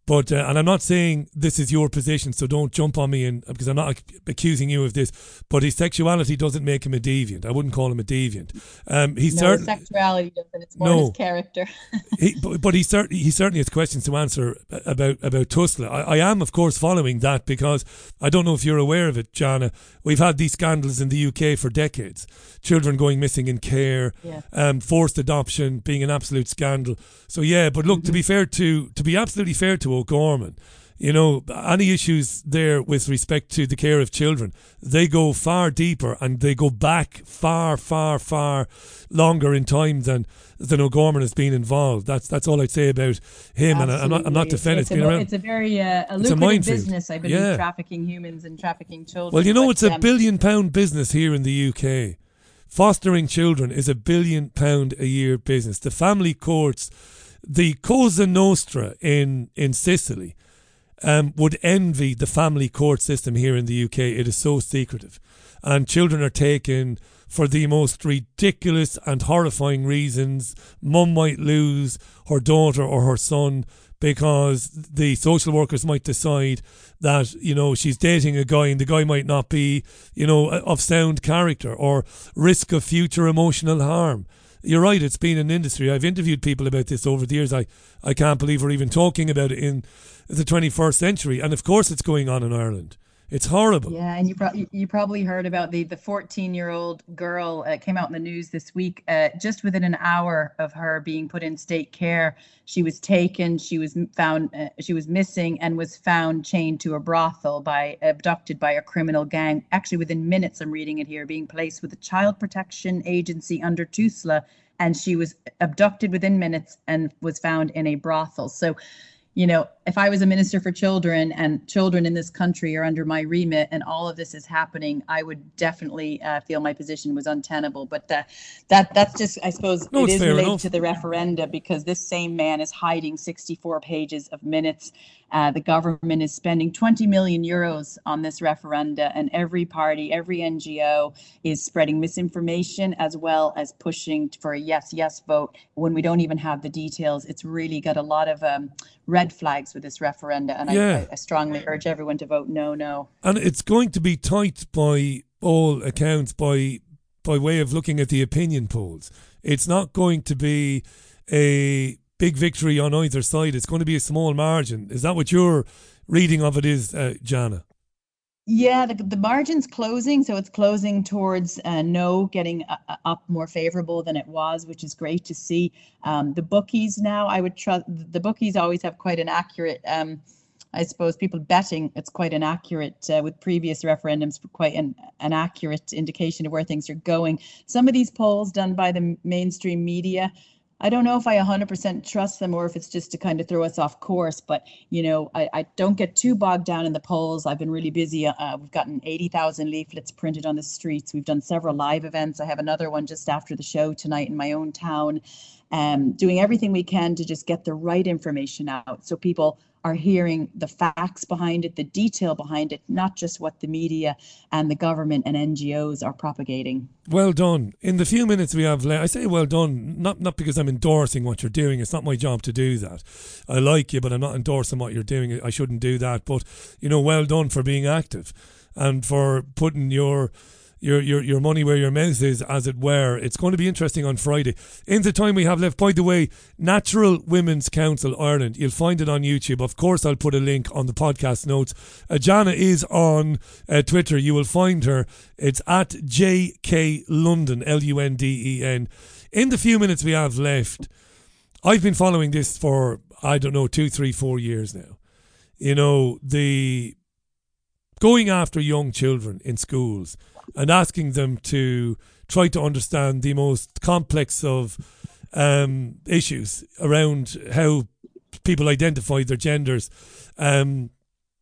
But uh, and I'm not saying this is your position, so don't jump on me, and because I'm not ac- accusing you of this. But his sexuality doesn't make him a deviant. I wouldn't call him a deviant. Um, he's no, certain sexuality doesn't. It's more no. his character. he, but, but he certainly he certainly has questions to answer about about Tusla. I, I am, of course, following that because I don't know if you're aware of it, Jana. We've had these scandals in the U K for decades. Children going missing in care, yeah. um, forced adoption being an absolute scandal. So yeah, but look, mm-hmm. to be fair to to be absolutely fair to O'Gorman, you know, any issues there with respect to the care of children, they go far deeper and they go back far, far, far longer in time than than O'Gorman has been involved. That's that's all I'd say about him. Absolutely. And I, I'm not I'm not defending. It's, it's, it's, a, a, it's a very uh, a it's lucrative a business. I believe yeah. trafficking humans and trafficking children. Well, you know, but, it's a um, billion pound business here in the U K. Fostering children is a billion pound a year business. The family courts, the Cosa Nostra in in Sicily, um, would envy the family court system here in the U K. It is so secretive, and children are taken for the most ridiculous and horrifying reasons. Mum might lose her daughter or her son because the social workers might decide that, you know, she's dating a guy and the guy might not be, you know, of sound character, or risk of future emotional harm. You're right, it's been an industry. I've interviewed people about this over the years. I, I can't believe we're even talking about it in the twenty-first century. And of course it's going on in Ireland. It's horrible. Yeah, and you, pro- you probably heard about the the fourteen-year-old girl uh, came out in the news this week. Uh, just within an hour of her being put in state care, she was taken. She was found. Uh, she was missing and was found chained to a brothel by abducted by a criminal gang. Actually, within minutes, I'm reading it here, being placed with a child protection agency under TUSLA, and she was abducted within minutes and was found in a brothel. So, you know, if I was a minister for children and children in this country are under my remit and all of this is happening, I would definitely uh, feel my position was untenable. But uh, that that's just, I suppose, no, it is related enough. to the referenda, because this same man is hiding sixty-four pages of minutes. Uh, the government is spending twenty million euros on this referenda, and every party, every N G O is spreading misinformation as well as pushing for a yes, yes vote when we don't even have the details. It's really got a lot of um, red flags with this referenda, and yeah. I, I strongly urge everyone to vote no, no. And it's going to be tight by all accounts, by by way of looking at the opinion polls. It's not going to be a big victory on either side. It's going to be a small margin. Is that what your reading of it is, uh, Jana? Yeah, the, the margin's closing, so it's closing towards uh, no, getting uh, up more favorable than it was, which is great to see. Um, the bookies now, I would trust, the bookies always have quite an accurate, um, I suppose people betting, it's quite an accurate, uh, with previous referendums, quite an, an accurate indication of where things are going. Some of these polls done by the mainstream media, I don't know if I one hundred percent trust them or if it's just to kind of throw us off course, but, you know, I, I don't get too bogged down in the polls. I've been really busy. Uh, we've gotten eighty thousand leaflets printed on the streets. We've done several live events. I have another one just after the show tonight in my own town, um, doing everything we can to just get the right information out so people are hearing the facts behind it, the detail behind it, not just what the media and the government and N G Os are propagating. Well done. In the few minutes we have left, I say well done, not not because I'm endorsing what you're doing. It's not my job to do that. I like you, but I'm not endorsing what you're doing. I shouldn't do that. But, you know, well done for being active and for putting your Your, your your money where your mouth is, as it were. It's going to be interesting on Friday. In the time we have left, by the way, Natural Women's Council Ireland, you'll find it on YouTube. Of course, I'll put a link on the podcast notes. Uh, Jana is on uh, Twitter. You will find her. It's at J K London, L U N D E N. In the few minutes we have left, I've been following this for, I don't know, two, three, four years now. You know, the going after young children in schools and asking them to try to understand the most complex of um, issues around how people identify their genders. Um,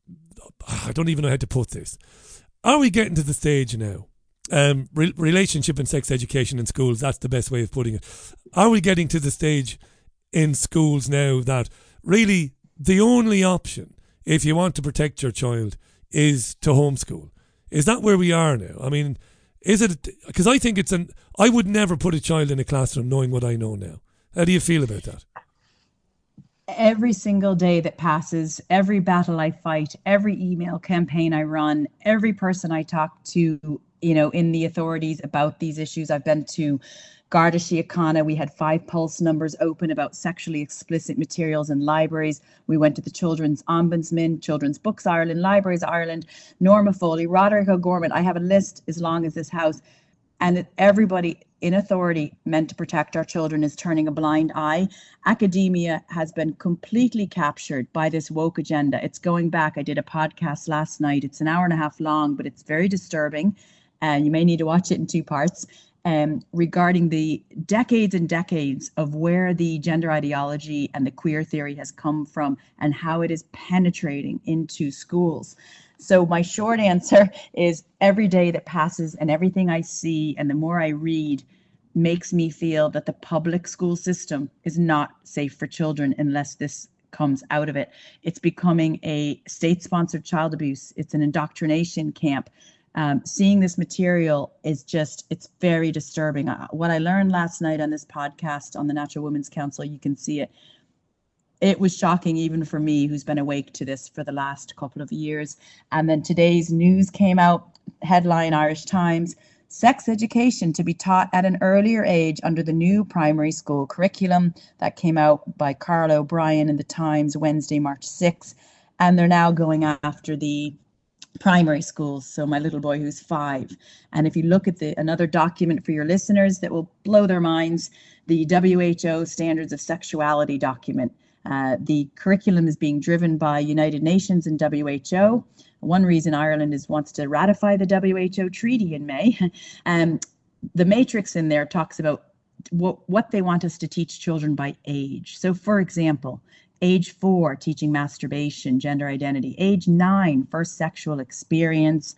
I don't even know how to put this. Are we getting to the stage now? Um, re- relationship and sex education in schools, that's the best way of putting it. Are we getting to the stage in schools now that really the only option, if you want to protect your child, is to homeschool? Is that where we are now? I mean, is it, because I think it's an, I would never put a child in a classroom knowing what I know now. How do you feel about that? every single day that passes, every battle I fight, every email campaign I run, every person I talk to, you know, in the authorities about these issues. I've been to Garda Síochána. We had five pulse numbers open about sexually explicit materials in libraries. We went to the Children's Ombudsman, Children's Books Ireland, Libraries Ireland, Norma Foley, Roderick O'Gorman. I have a list as long as this house. And everybody in authority meant to protect our children is turning a blind eye. Academia has been completely captured by this woke agenda. It's going back. I did a podcast last night. It's an hour and a half long, but it's very disturbing. And you may need to watch it in two parts. Um, regarding the decades and decades of where the gender ideology and the queer theory has come from and how it is penetrating into schools. So my short answer is every day that passes and everything I see and the more I read makes me feel that the public school system is not safe for children unless this comes out of it. It's becoming a state-sponsored child abuse. It's an indoctrination camp. Um, seeing this material is just, it's very disturbing. Uh, what I learned last night on this podcast on the Natural Women's Council, you can see it. It was shocking even for me, who's been awake to this for the last couple of years. And then today's news came out, headline Irish Times, sex education to be taught at an earlier age under the new primary school curriculum. That came out by Carl O'Brien in the Times Wednesday, March sixth. And they're now going after the primary schools. So my little boy who's five. And if you look at the another document for your listeners that will blow their minds, the W H O Standards of Sexuality document. Uh, the curriculum is being driven by United Nations and W H O. One reason Ireland is wants to ratify the W H O treaty in May. Um, the matrix in there talks about what, what they want us to teach children by age. So for example, age four, teaching masturbation, gender identity. Age nine, first sexual experience,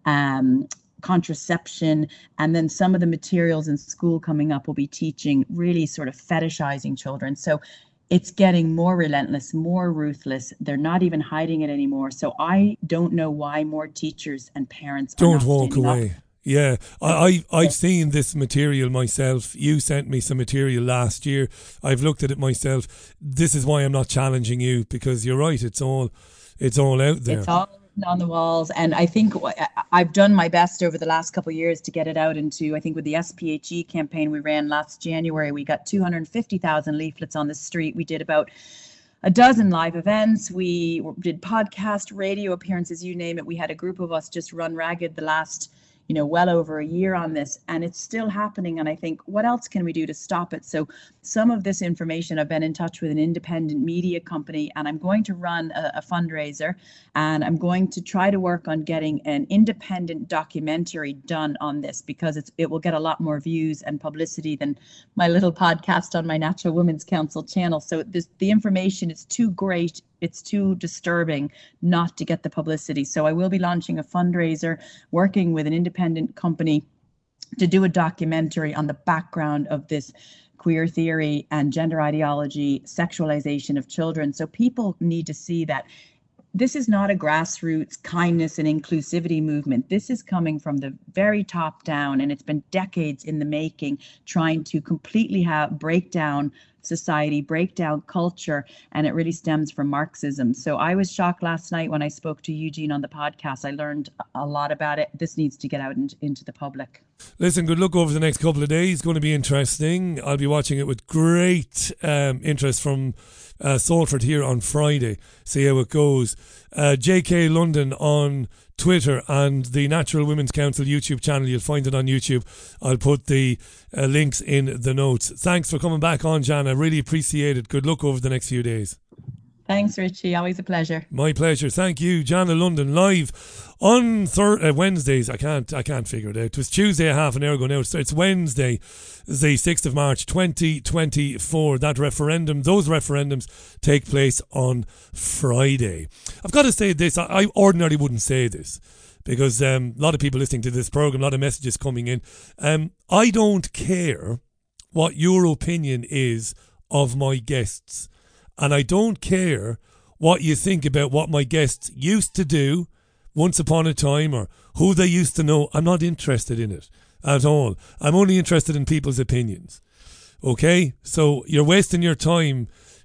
um, contraception. And then some of the materials in school coming up will be teaching really sort of fetishizing children. So it's getting more relentless, more ruthless. They're not even hiding it anymore. So I don't know why more teachers and parents don't walk away. Up. Yeah, I, I, I've seen this material myself. You sent me some material last year. I've looked at it myself. This is why I'm not challenging you, because you're right. It's all, it's all out there. It's all on the walls. And I think I've done my best over the last couple of years to get it out into, I think with the S P H E campaign we ran last January, we got two hundred fifty thousand leaflets on the street. We did about a dozen live events. We did podcast, radio appearances, you name it. We had a group of us just run ragged the last you know, well over a year on this, and it's still happening. And I think, what else can we do to stop it? So some of this information, I've been in touch with an independent media company, and I'm going to run a, a fundraiser, and I'm going to try to work on getting an independent documentary done on this, because it's, it will get a lot more views and publicity than my little podcast on my Natural Women's Council channel. So this, the information is too great. It's too disturbing not to get the publicity. So I will be launching a fundraiser, working with an independent company to do a documentary on the background of this queer theory and gender ideology, sexualization of children. So people need to see that this is not a grassroots kindness and inclusivity movement. This is coming from the very top down, and it's been decades in the making, trying to completely have break down society, break down culture, and it really stems from Marxism. So I was shocked last night when I spoke to Eugene on the podcast. I learned a lot about it. This needs to get out in, into the public. Listen, good luck over the next couple of days. It's going to be interesting. I'll be watching it with great um, interest from uh, Salford here on Friday. See how it goes. Uh, J K London on Twitter and the Natural Women's Council YouTube channel. You'll find it on YouTube. I'll put the uh, links in the notes. Thanks for coming back on, Jan. I really appreciate it. Good luck over the next few days. Thanks, Richie. Always a pleasure. My pleasure. Thank you, Jana London, live on thir- uh, Wednesdays. I can't. I can't figure it out. It was Tuesday a half an hour ago now. It's, it's Wednesday, the sixth of March, twenty twenty-four. That referendum, those referendums take place on Friday. I've got to say this. I, I ordinarily wouldn't say this, because um, a lot of people listening to this program, a lot of messages coming in. Um, I don't care what your opinion is of my guests. And I don't care what you think about what my guests used to do once upon a time or who they used to know. I'm not interested in it at all. I'm only interested in people's opinions. Okay? So you're wasting your time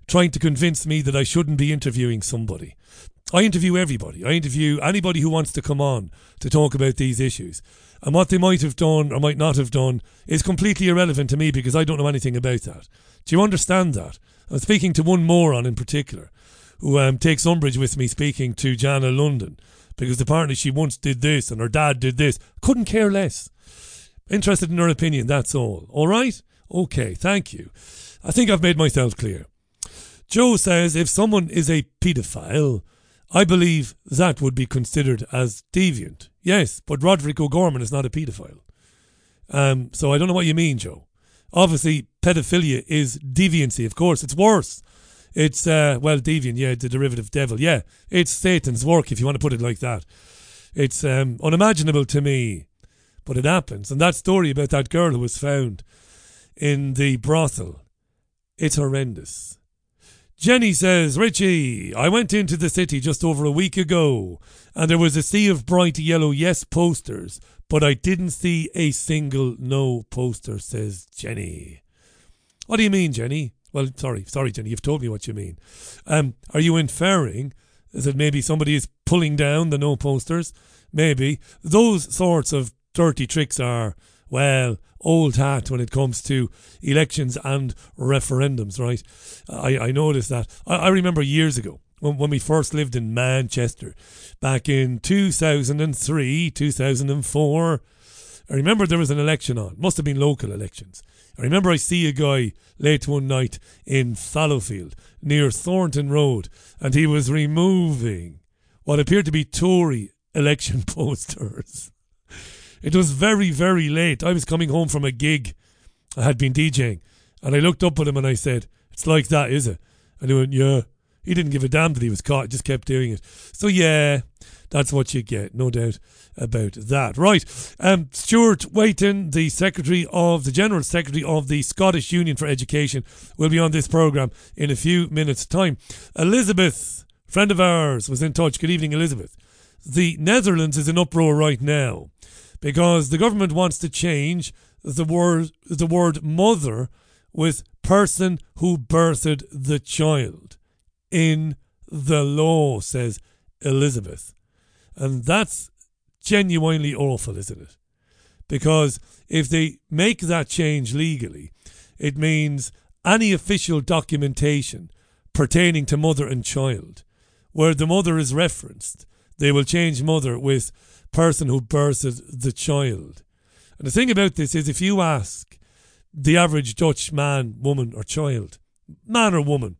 trying to convince me that I shouldn't be interviewing somebody. I interview everybody. I interview anybody who wants to come on to talk about these issues. And what they might have done or might not have done is completely irrelevant to me because I don't know anything about that. Do you understand that? I'm speaking to one moron in particular who um, takes umbrage with me speaking to Jana London because apparently she once did this and her dad did this. Couldn't care less. Interested in her opinion, that's all. All right? Okay, thank you. I think I've made myself clear. Joe says if someone is a paedophile, I believe that would be considered as deviant. Yes, but Roderick O'Gorman is not a paedophile. Um, so I don't know what you mean, Joe. Obviously, pedophilia is deviancy, of course. It's worse. It's, uh, well, deviant, yeah, the derivative devil. Yeah, it's Satan's work, if you want to put it like that. It's um, unimaginable to me, but it happens. And that story about that girl who was found in the brothel, it's horrendous. Jenny says, Richie, I went into the city just over a week ago and there was a sea of bright yellow yes posters, but I didn't see a single no poster, says Jenny. What do you mean, Jenny? Well, sorry, sorry, Jenny, you've told me what you mean. Um, are you inferring that maybe somebody is pulling down the no posters? Maybe. Those sorts of dirty tricks are, well, old hat when it comes to elections and referendums, right? I, I noticed that. I, I remember years ago when, when we first lived in Manchester, back in two thousand three, two thousand four. I remember there was an election on. Must have been local elections. I remember I see a guy late one night in Fallowfield near Thornton Road and he was removing what appeared to be Tory election posters. It was very, very late. I was coming home from a gig. I had been DJing. And I looked up at him and I said, it's like that, is it? And he went, yeah. He didn't give a damn that he was caught. Just kept doing it. So, yeah, that's what you get. No doubt about that. Right. Um, Stuart Waiton, the Secretary of, the General Secretary of the Scottish Union for Education, will be on this programme in a few minutes' time. Elizabeth, friend of ours, was in touch. Good evening, Elizabeth. The Netherlands is in uproar right now, because the government wants to change the word the word mother with person who birthed the child in the law, says Elizabeth. And that's genuinely awful, isn't it? Because if they make that change legally, it means any official documentation pertaining to mother and child, where the mother is referenced, they will change mother with person who birthed the child. And the thing about this is, if you ask the average Dutch man, woman or child, man or woman,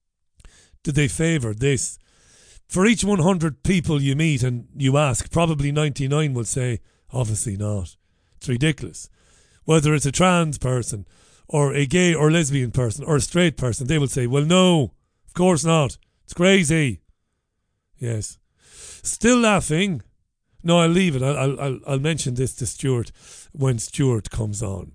do they favour this? For each one hundred people you meet and you ask, probably ninety-nine will say, obviously not. It's ridiculous. Whether it's a trans person or a gay or lesbian person or a straight person, they will say, well, no, of course not. It's crazy. Yes. Still laughing. No, I'll leave it. I'll, I'll, I'll mention this to Stuart when Stuart comes on.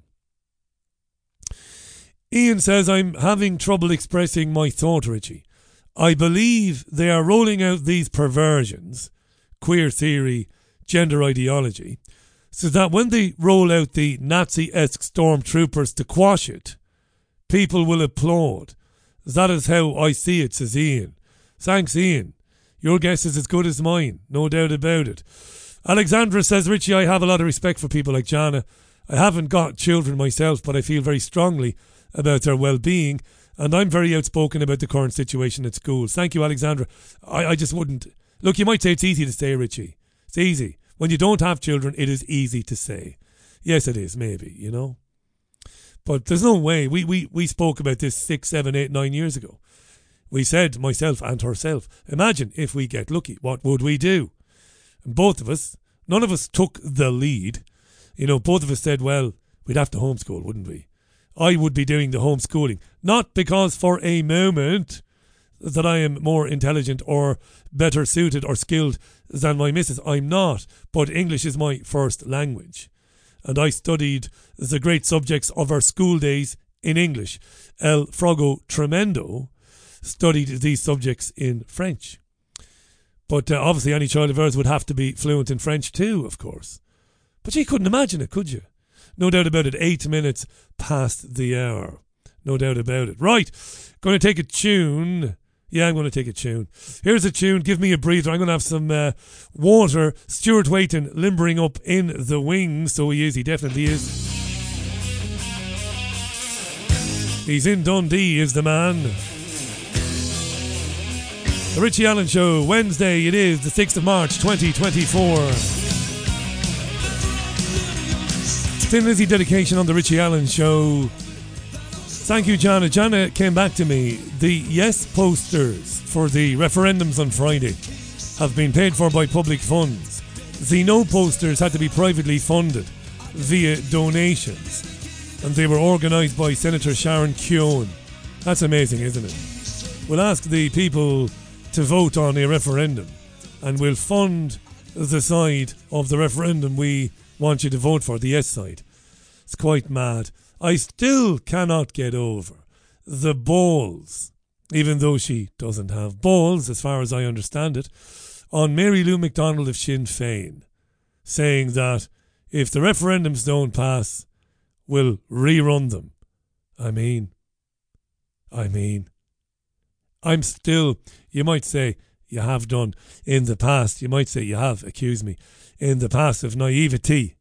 Ian says, I'm having trouble expressing my thought, Richie. I believe they are rolling out these perversions, queer theory, gender ideology, so that when they roll out the Nazi-esque stormtroopers to quash it, people will applaud. That is how I see it, says Ian. Thanks, Ian. Your guess is as good as mine, no doubt about it. Alexandra says, Richie, I have a lot of respect for people like Jana. I haven't got children myself, but I feel very strongly about their well-being, and I'm very outspoken about the current situation at schools. Thank you, Alexandra. I, I just wouldn't... Look, you might say it's easy to say, Richie. It's easy. When you don't have children, it is easy to say. Yes, it is, maybe, you know. But there's no way. We, we, we spoke about this six, seven, eight, nine years ago. We said, myself and herself, imagine if we get lucky, what would we do? And both of us, none of us took the lead. You know, both of us said, well, we'd have to homeschool, wouldn't we? I would be doing the homeschooling. Not because for a moment that I am more intelligent or better suited or skilled than my missus. I'm not. But English is my first language. And I studied the great subjects of our school days in English. El Frogo Tremendo studied these subjects in French. But uh, obviously any child of ours would have to be fluent in French too, of course. But you couldn't imagine it, could you? No doubt about it, eight minutes past the hour. No doubt about it. Right, going to take a tune. Yeah, I'm going to take a tune. Here's a tune. Give me a breather. I'm going to have some uh, water. Stuart Waiton limbering up in the wings. So he is. He definitely is. He's in Dundee, is the man. The Richie Allen Show, Wednesday. It is the sixth of March, twenty twenty-four. Thin Lizzy dedication on the Richie Allen Show. Thank you, Jana. Jana came back to me. The yes posters for the referendums on Friday have been paid for by public funds. The no posters had to be privately funded via donations, and they were organised by Senator Sharon Keown. That's amazing, isn't it? We'll ask the people to vote on a referendum, and we'll fund the side of the referendum we want you to vote for, the yes side. It's quite mad. I still cannot get over the balls, even though she doesn't have balls, as far as I understand it, on Mary Lou McDonald of Sinn Féin, saying that if the referendums don't pass, we'll rerun them. I mean, I mean, I'm still, you might say you have done in the past, you might say you have accused me in the past of naivety.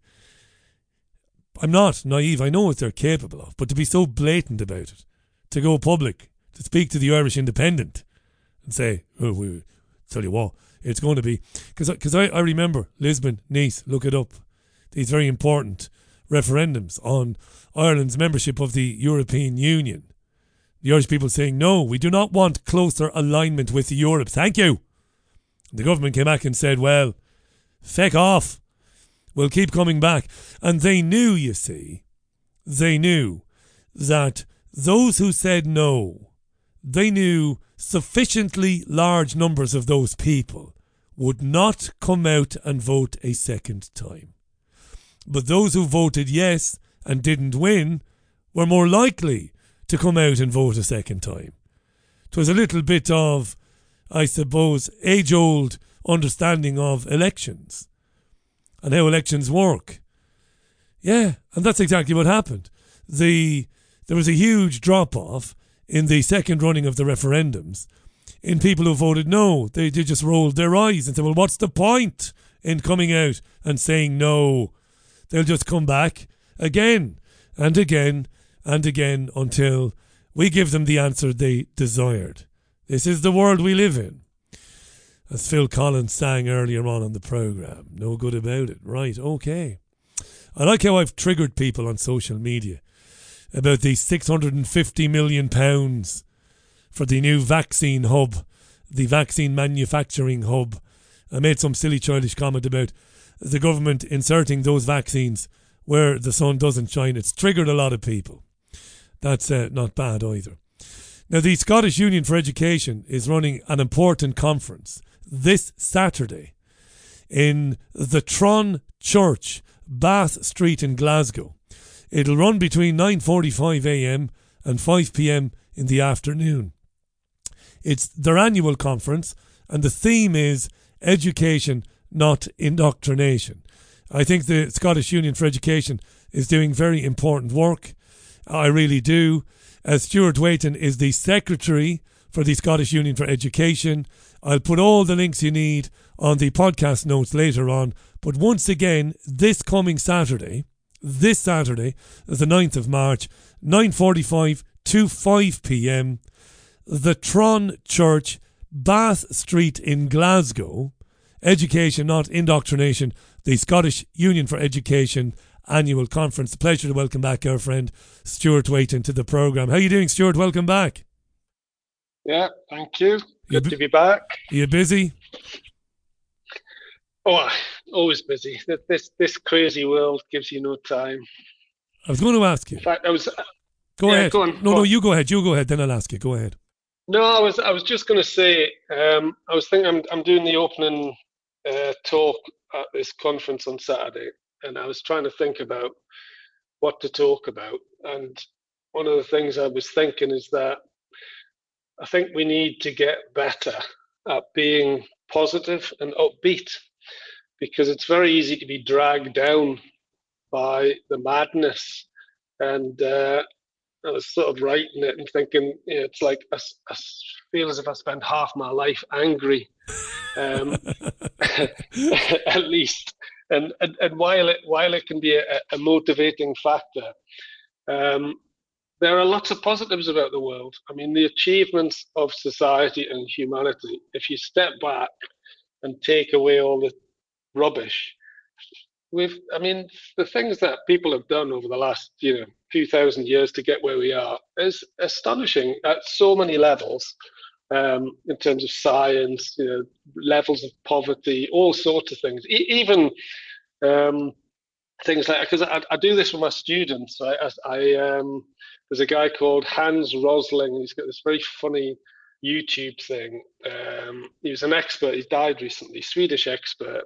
I'm not naive, I know what they're capable of, but to be so blatant about it, to go public, to speak to the Irish Independent and say, oh, we tell you what, it's going to be, because I, I remember Lisbon, Nice, look it up, these very important referendums on Ireland's membership of the European Union. The Irish people saying, no, we do not want closer alignment with Europe, thank you. The government came back and said, well, feck off. We'll keep coming back. And they knew, you see, they knew that those who said no, they knew sufficiently large numbers of those people would not come out and vote a second time. But those who voted yes and didn't win were more likely to come out and vote a second time. It was a little bit of, I suppose, age-old understanding of elections and how elections work. Yeah, and that's exactly what happened. The There was a huge drop-off in the second running of the referendums in people who voted no. They, they just rolled their eyes and said, well, what's the point in coming out and saying no? They'll just come back again and again and again until we give them the answer they desired. This is the world we live in. As Phil Collins sang earlier on in the programme. No good about it. Right, okay. I like how I've triggered people on social media about the six hundred fifty million pounds for the new vaccine hub, the vaccine manufacturing hub. I made some silly childish comment about the government inserting those vaccines where the sun doesn't shine. It's triggered a lot of people. That's uh, not bad either. Now, the Scottish Union for Education is running an important conference this Saturday in the Tron Church, Bath Street in Glasgow. It'll run between nine forty-five a m and five p m in the afternoon. It's their annual conference, and the theme is education, not indoctrination. I think the Scottish Union for Education is doing very important work. I really do. Uh, Stuart Waiton is the Secretary for the Scottish Union for Education. I'll put all the links you need on the podcast notes later on. But once again, this coming Saturday, this Saturday, the ninth of March, nine forty-five to five p m, the Tron Church, Bath Street in Glasgow. Education, not indoctrination. The Scottish Union for Education annual conference. A pleasure to welcome back our friend Stuart Waiton to the programme. How are you doing, Stuart? Welcome back. Yeah, thank you. Good bu- to be back. Are you busy? Oh, always busy. This this crazy world gives you no time. I was going to ask you. In fact, I was. Go yeah, ahead. Go on, no, go no, on. you go ahead. You go ahead. Then I'll ask you. Go ahead. No, I was. I was just going to say. Um, I was thinking. I'm. I'm doing the opening uh, talk at this conference on Saturday, and I was trying to think about what to talk about. And one of the things I was thinking is that I think we need to get better at being positive and upbeat, because it's very easy to be dragged down by the madness. And uh, I was sort of writing it and thinking, you know, it's like I, I feel as if I spend half my life angry, um, at least. And, and and while it while it can be a, a motivating factor, um, there are lots of positives about the world. I mean, the achievements of society and humanity, if you step back and take away all the rubbish, we've, I mean, the things that people have done over the last, you know, few thousand years to get where we are is astonishing at so many levels, um, in terms of science, you know, levels of poverty, all sorts of things. E- even um, things like, because I, I do this with my students. Right? I, I um, there's a guy called Hans Rosling. He's got this very funny YouTube thing. Um, he was an expert. He died recently. Swedish expert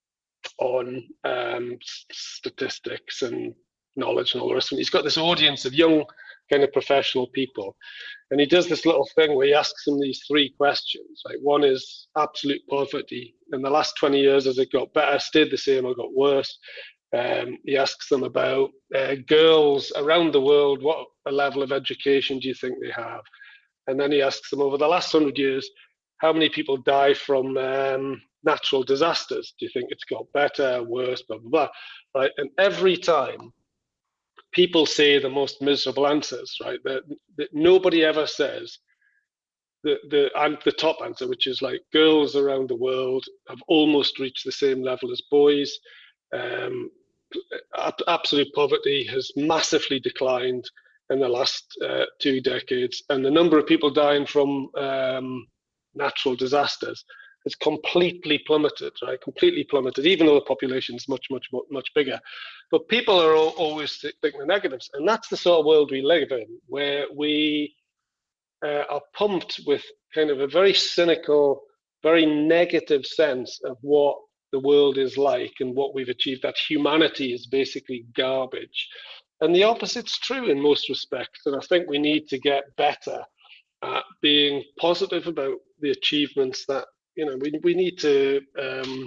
on um, statistics and knowledge and all the rest of it. He's got this audience of young kind of professional people, and he does this little thing where he asks them these three questions. Like, one is absolute poverty. In the last twenty years, has it got better, stayed the same, or got worse? Um, he asks them about uh, girls around the world. What a level of education do you think they have? And then he asks them, over the last hundred years, how many people die from um, natural disasters? Do you think it's got better, worse, blah, blah, blah, right? And every time people say the most miserable answers, right? That, that nobody ever says the, the, and the top answer, which is like, girls around the world have almost reached the same level as boys. Um, absolute poverty has massively declined in the last uh, two decades, and the number of people dying from um, natural disasters has completely plummeted, right? Completely plummeted, even though the population is much, much, much bigger. But people are all, always thinking the negatives, and that's the sort of world we live in, where we uh, are pumped with kind of a very cynical, very negative sense of what the world is like and what we've achieved, that humanity is basically garbage. And the opposite's true in most respects. And I think we need to get better at being positive about the achievements that, you know, we, we need to um,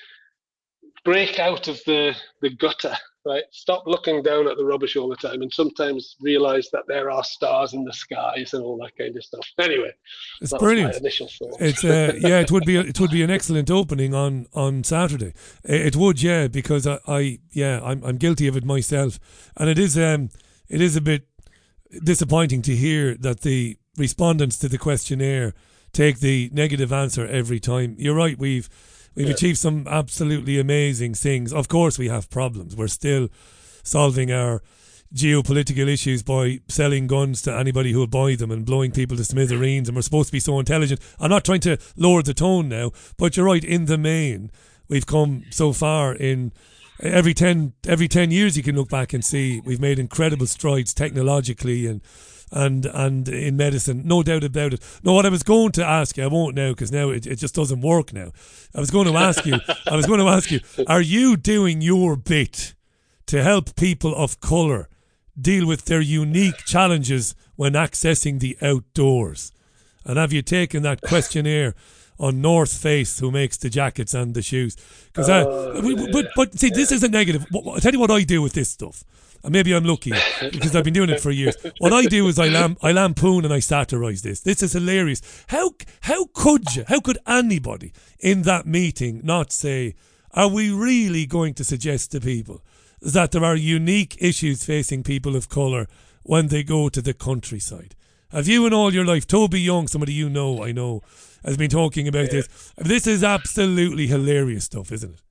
break out of the, the gutter, right? Stop looking down at the rubbish all the time, and sometimes realize that there are stars in the skies and all that kind of stuff. Anyway, it's that brilliant. was my initial thought. It's uh, yeah, it would be a, it would be an excellent opening on, on Saturday. It would, yeah, because I, I yeah, I'm I'm guilty of it myself, and it is um it is a bit disappointing to hear that the respondents to the questionnaire take the negative answer every time. You're right, we've we've yeah. achieved some absolutely amazing things. Of course we have problems. We're still solving our geopolitical issues by selling guns to anybody who will buy them and blowing people to smithereens, and we're supposed to be so intelligent. I'm not trying to lower the tone now, but you're right, in the main we've come so far. In every ten every ten years you can look back and see we've made incredible strides technologically and and and in medicine, no doubt about it. No, what I was going to ask you, I won't now because now it, it just doesn't work now. I was going to ask you, I was going to ask you, are you doing your bit to help people of colour deal with their unique challenges when accessing the outdoors? And have you taken that questionnaire on North Face, who makes the jackets and the shoes? Because uh, I, we, but but see, this is a negative. I'll tell you what I do with this stuff. And maybe I'm lucky because I've been doing it for years. What I do is I lamp, I lampoon and I satirise this. This is hilarious. How how could you? How could anybody in that meeting not say, are we really going to suggest to people that there are unique issues facing people of colour when they go to the countryside? Have you in all your life, Toby Young, somebody you know, I know, has been talking about yeah. this. This is absolutely hilarious stuff, isn't it?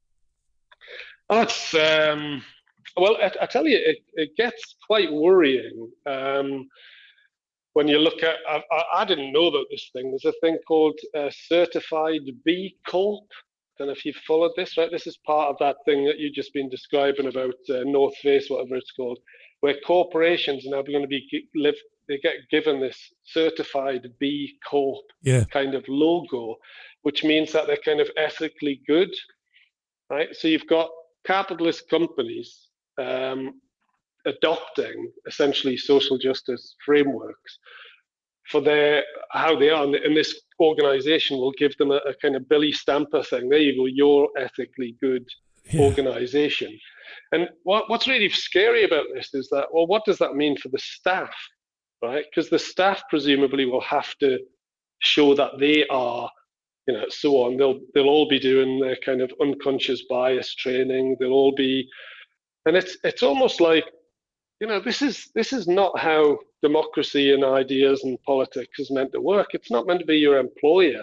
That's... Um... Well, I, I tell you, it, it gets quite worrying um, when you look at. I, I didn't know about this thing. There's a thing called uh, Certified B Corp. I don't know if you've followed this, right? This is part of that thing that you've just been describing about uh, North Face, whatever it's called, where corporations are now going to be live. They get given this Certified B Corp yeah. kind of logo, which means that they're kind of ethically good, right? So you've got capitalist companies Um, adopting essentially social justice frameworks for their how they are, and this organization will give them a, a kind of Billy Stamper thing. There you go, you're ethically good yeah. organization. And what, what's really scary about this is that, well, what does that mean for the staff, right? Because the staff presumably will have to show that they are, you know, so on. They'll they'll all be doing their kind of unconscious bias training. They'll all be, and it's it's almost like, you know, this is this is not how democracy and ideas and politics is meant to work. It's not meant to be your employer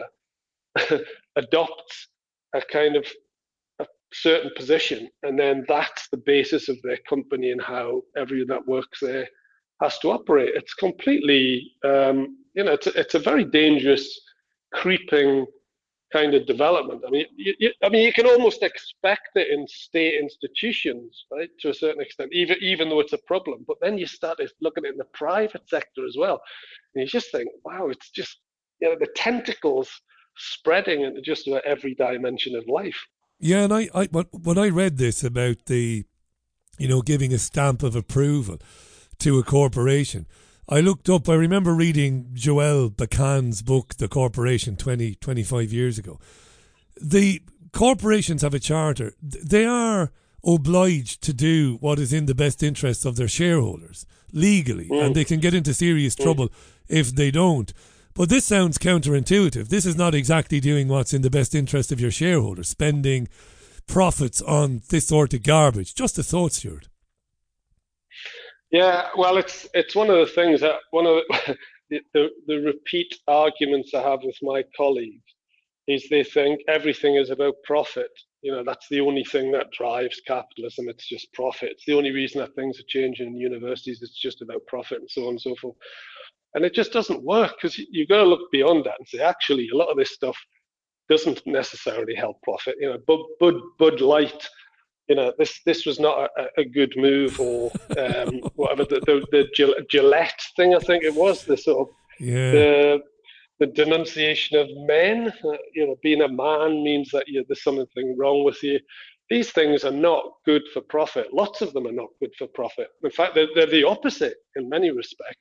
adopts a kind of a certain position, and then that's the basis of their company and how everyone that works there has to operate. It's completely, um, you know, it's a, it's a very dangerous, creeping kind of development. I mean, you, you, I mean, you can almost expect it in state institutions, right, to a certain extent, even even though it's a problem. But then you start looking at it in the private sector as well, and you just think, wow, it's just, you know, the tentacles spreading into just about every dimension of life. Yeah, and I, I when I read this about the, you know, giving a stamp of approval to a corporation, I looked up, I remember reading Joel Bakan's book, The Corporation, twenty, twenty-five years ago. The corporations have a charter. They are obliged to do what is in the best interests of their shareholders, legally, mm. and they can get into serious trouble mm. if they don't. But this sounds counterintuitive. This is not exactly doing what's in the best interest of your shareholders, spending profits on this sort of garbage. Just a thought, Stuart. Yeah, well, it's it's one of the things that one of the, the the repeat arguments I have with my colleagues is they think everything is about profit. You know, that's the only thing that drives capitalism. It's just profit. It's the only reason that things are changing in universities. It's just about profit and so on and so forth. And it just doesn't work, because you've got to look beyond that and say, actually, a lot of this stuff doesn't necessarily help profit. You know, Bud Bud, Bud Light. You know, this this was not a, a good move, or um, whatever the, the the Gillette thing, I think it was, the sort of yeah. the the denunciation of men. Uh, you know, being a man means that you, there's something wrong with you. These things are not good for profit. Lots of them are not good for profit. In fact, they're, they're the opposite in many respects.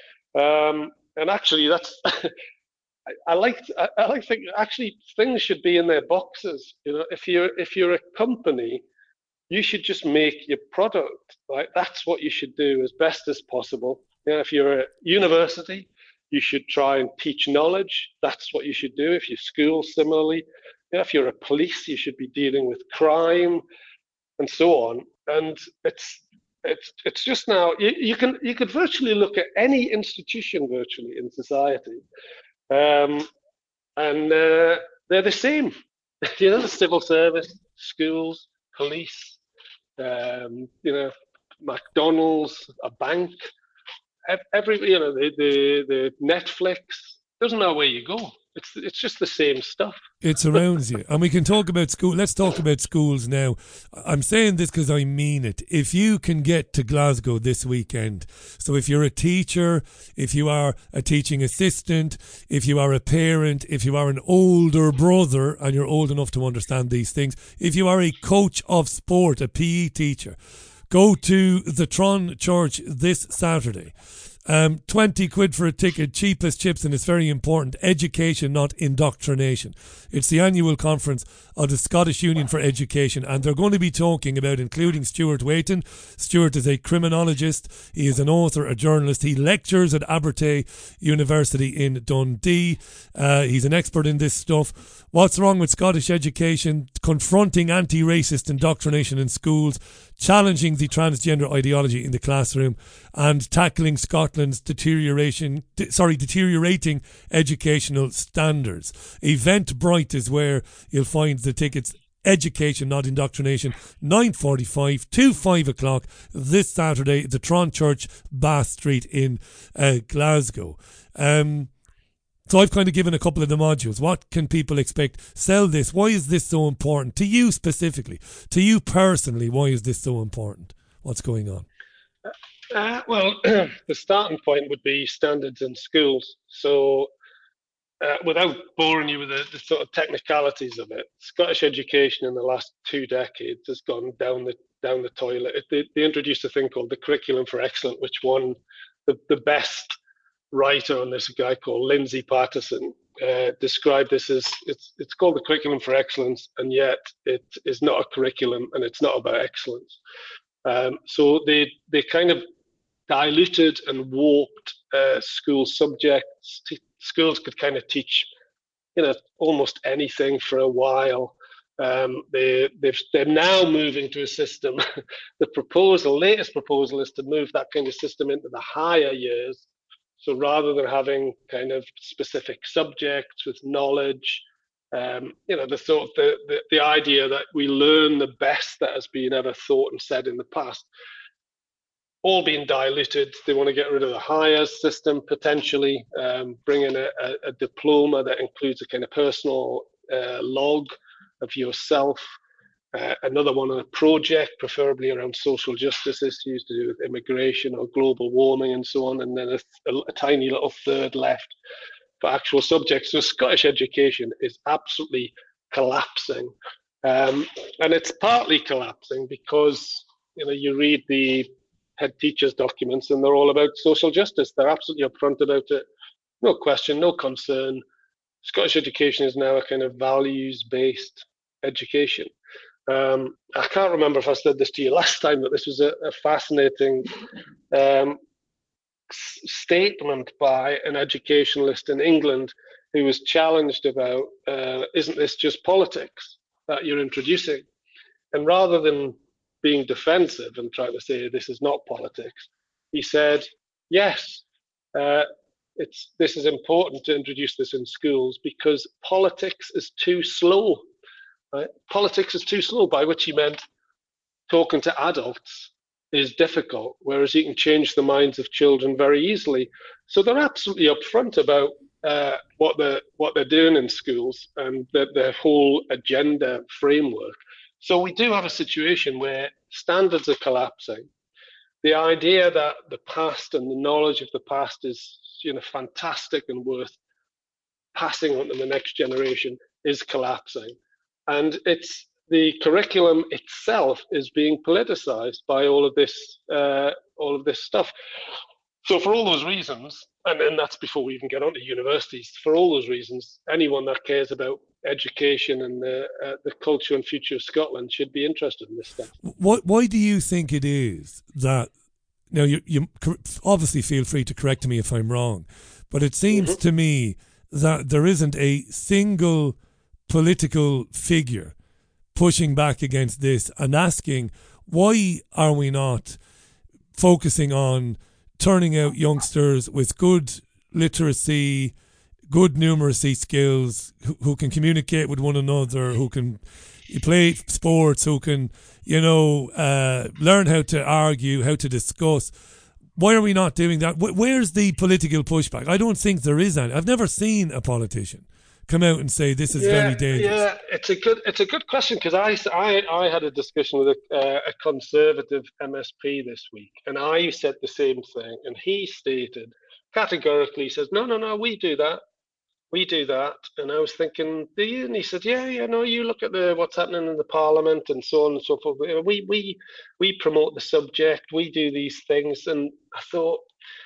Um, and actually, that's I, I like I, I like think actually things should be in their boxes. You know, if you're if you're a company, you should just make your product, right? That's what you should do as best as possible. You know, if you're a university, you should try and teach knowledge. That's what you should do. If you're school, similarly. You know, if you're a police, you should be dealing with crime and so on. And it's it's it's just now, you, you can you could virtually look at any institution virtually in society, um, and uh, they're the same. You know, the civil service, schools, police, um, you know, McDonald's, a bank, every, you know, the, the, the Netflix, doesn't matter where you go. It's it's just the same stuff. It surrounds you. And we can talk about school. Let's talk about schools now. I'm saying this because I mean it. If you can get to Glasgow this weekend, so if you're a teacher, if you are a teaching assistant, if you are a parent, if you are an older brother and you're old enough to understand these things, if you are a coach of sport, a P E teacher, go to the Tron Church this Saturday. Um, twenty quid for a ticket, cheap as chips, and it's very important. Education, not indoctrination. It's the annual conference of the Scottish Union for Education, and they're going to be talking about including Stuart Waiton. Stuart is a criminologist. He is an author, a journalist. He lectures at Abertay University in Dundee. Uh, he's an expert in this stuff. What's wrong with Scottish education? Confronting anti-racist indoctrination in schools, challenging the transgender ideology in the classroom, and tackling Scotland's deterioration, de- sorry, deteriorating educational standards. Eventbrite is where you'll find the tickets. Education, not indoctrination. nine forty-five to five o'clock this Saturday, the Tron Church, Bath Street in uh, Glasgow. Um, So I've kind of given a couple of the modules. What can people expect? Sell this. Why is this so important? To you specifically. To you personally, why is this so important? What's going on? Uh, well, the starting point would be standards in schools. So uh, without boring you with the, the sort of technicalities of it, Scottish education in the last two decades has gone down the down the toilet. It, they, they introduced a thing called the Curriculum for Excellence, which won the, the best writer on this, a guy called Lindsay Patterson, uh, describe this as it's it's called the curriculum for excellence, and yet it is not a curriculum, and it's not about excellence. Um, so they they kind of diluted and warped uh, school subjects. T- schools could kind of teach, you know, almost anything for a while. Um, they they've they're now moving to a system. The proposal, latest proposal, is to move that kind of system into the higher years. So rather than having kind of specific subjects with knowledge, um, you know, the sort of the, the the idea that we learn the best that has been ever thought and said in the past, all being diluted. They want to get rid of the higher system potentially, um, bring in a, a, a diploma that includes a kind of personal uh, log of yourself. Uh, another one on a project, preferably around social justice issues to do with immigration or global warming and so on, and then a, a, a tiny little third left for actual subjects. So Scottish education is absolutely collapsing, um, and it's partly collapsing because, you know, you read the head teachers' documents and they're all about social justice. They're absolutely upfront about it, no question, no concern. Scottish education is now a kind of values-based education. Um, I can't remember if I said this to you last time, but this was a, a fascinating um, s- statement by an educationalist in England who was challenged about, uh, isn't this just politics that you're introducing? And rather than being defensive and trying to say this is not politics, he said, yes, uh, it's this is important to introduce this in schools because politics is too slow. Right? Politics is too slow, by which he meant talking to adults is difficult, whereas you can change the minds of children very easily. So they're absolutely upfront about uh, what they're what they're doing in schools and the, their whole agenda framework. So we do have a situation where standards are collapsing. The idea that the past and the knowledge of the past is, you know, fantastic and worth passing on to the next generation is collapsing. And it's the curriculum itself is being politicized by all of this, uh, all of this stuff. So for all those reasons, and, and that's before we even get on to universities, for all those reasons, anyone that cares about education and the uh, the culture and future of Scotland should be interested in this stuff. Why, why do you think it is that, now you, you obviously feel free to correct me if I'm wrong, but it seems mm-hmm. to me that there isn't a single political figure pushing back against this and asking, why are we not focusing on turning out youngsters with good literacy, good numeracy skills, who, who can communicate with one another, who can play sports, who can, you know, uh, learn how to argue, how to discuss. Why are we not doing that? Where's the political pushback? I don't think there is any. I've never seen a politician come out and say this is yeah, very dangerous. Yeah, it's a good it's a good question, because I, I, I had a discussion with a, uh, a Conservative M S P this week, and I said the same thing, and he stated categorically, he says, no, no, no, we do that. We do that. And I was thinking, do you? And he said, yeah, yeah, no, you look at the what's happening in the Parliament and so on and so forth. We we we promote the subject, we do these things. And I thought,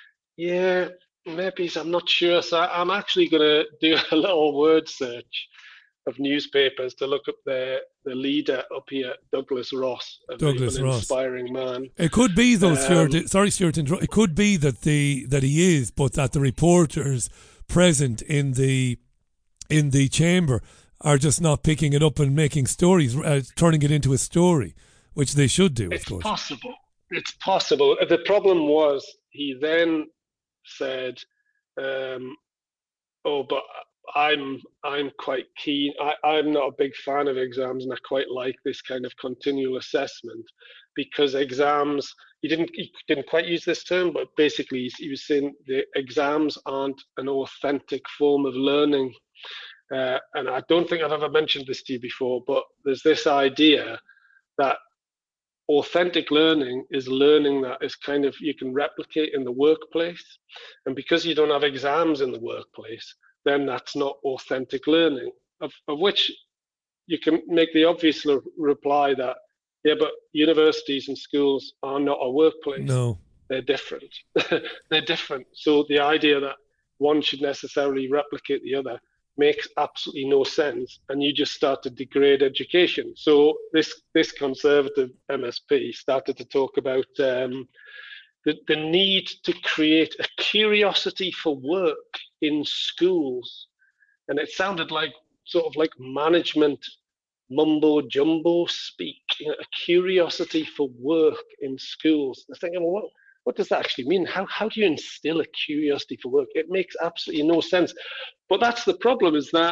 yeah, maybe, I'm not sure. So I'm actually going to do a little word search of newspapers to look up the the leader up here, Douglas Ross, a Douglas an Ross. inspiring man. It could be though, um, Stuart. Sorry, Stuart. It could be that the that he is, but that the reporters present in the in the chamber are just not picking it up and making stories, uh, turning it into a story, which they should do. It's of course. possible. It's possible. The problem was he then said, um, "Oh, but I'm I'm quite keen. I, I'm not a big fan of exams, and I quite like this kind of continual assessment, because exams." He didn't he didn't quite use this term, but basically he was saying the exams aren't an authentic form of learning. Uh, and I don't think I've ever mentioned this to you before, but there's this idea that authentic learning is learning that is kind of you can replicate in the workplace, and because you don't have exams in the workplace, then that's not authentic learning. Of, of which you can make the obvious le- reply that, yeah, but universities and schools are not a workplace. No, they're different. They're different. So the idea that one should necessarily replicate the other makes absolutely no sense, and you just start to degrade education. So this this conservative M S P started to talk about um, the, the need to create a curiosity for work in schools. And it sounded like sort of like management mumbo jumbo speak, you know, a curiosity for work in schools. I'm thinking, well, what, what does that actually mean? How, how do you instill a curiosity for work? It makes absolutely no sense. But that's the problem, is that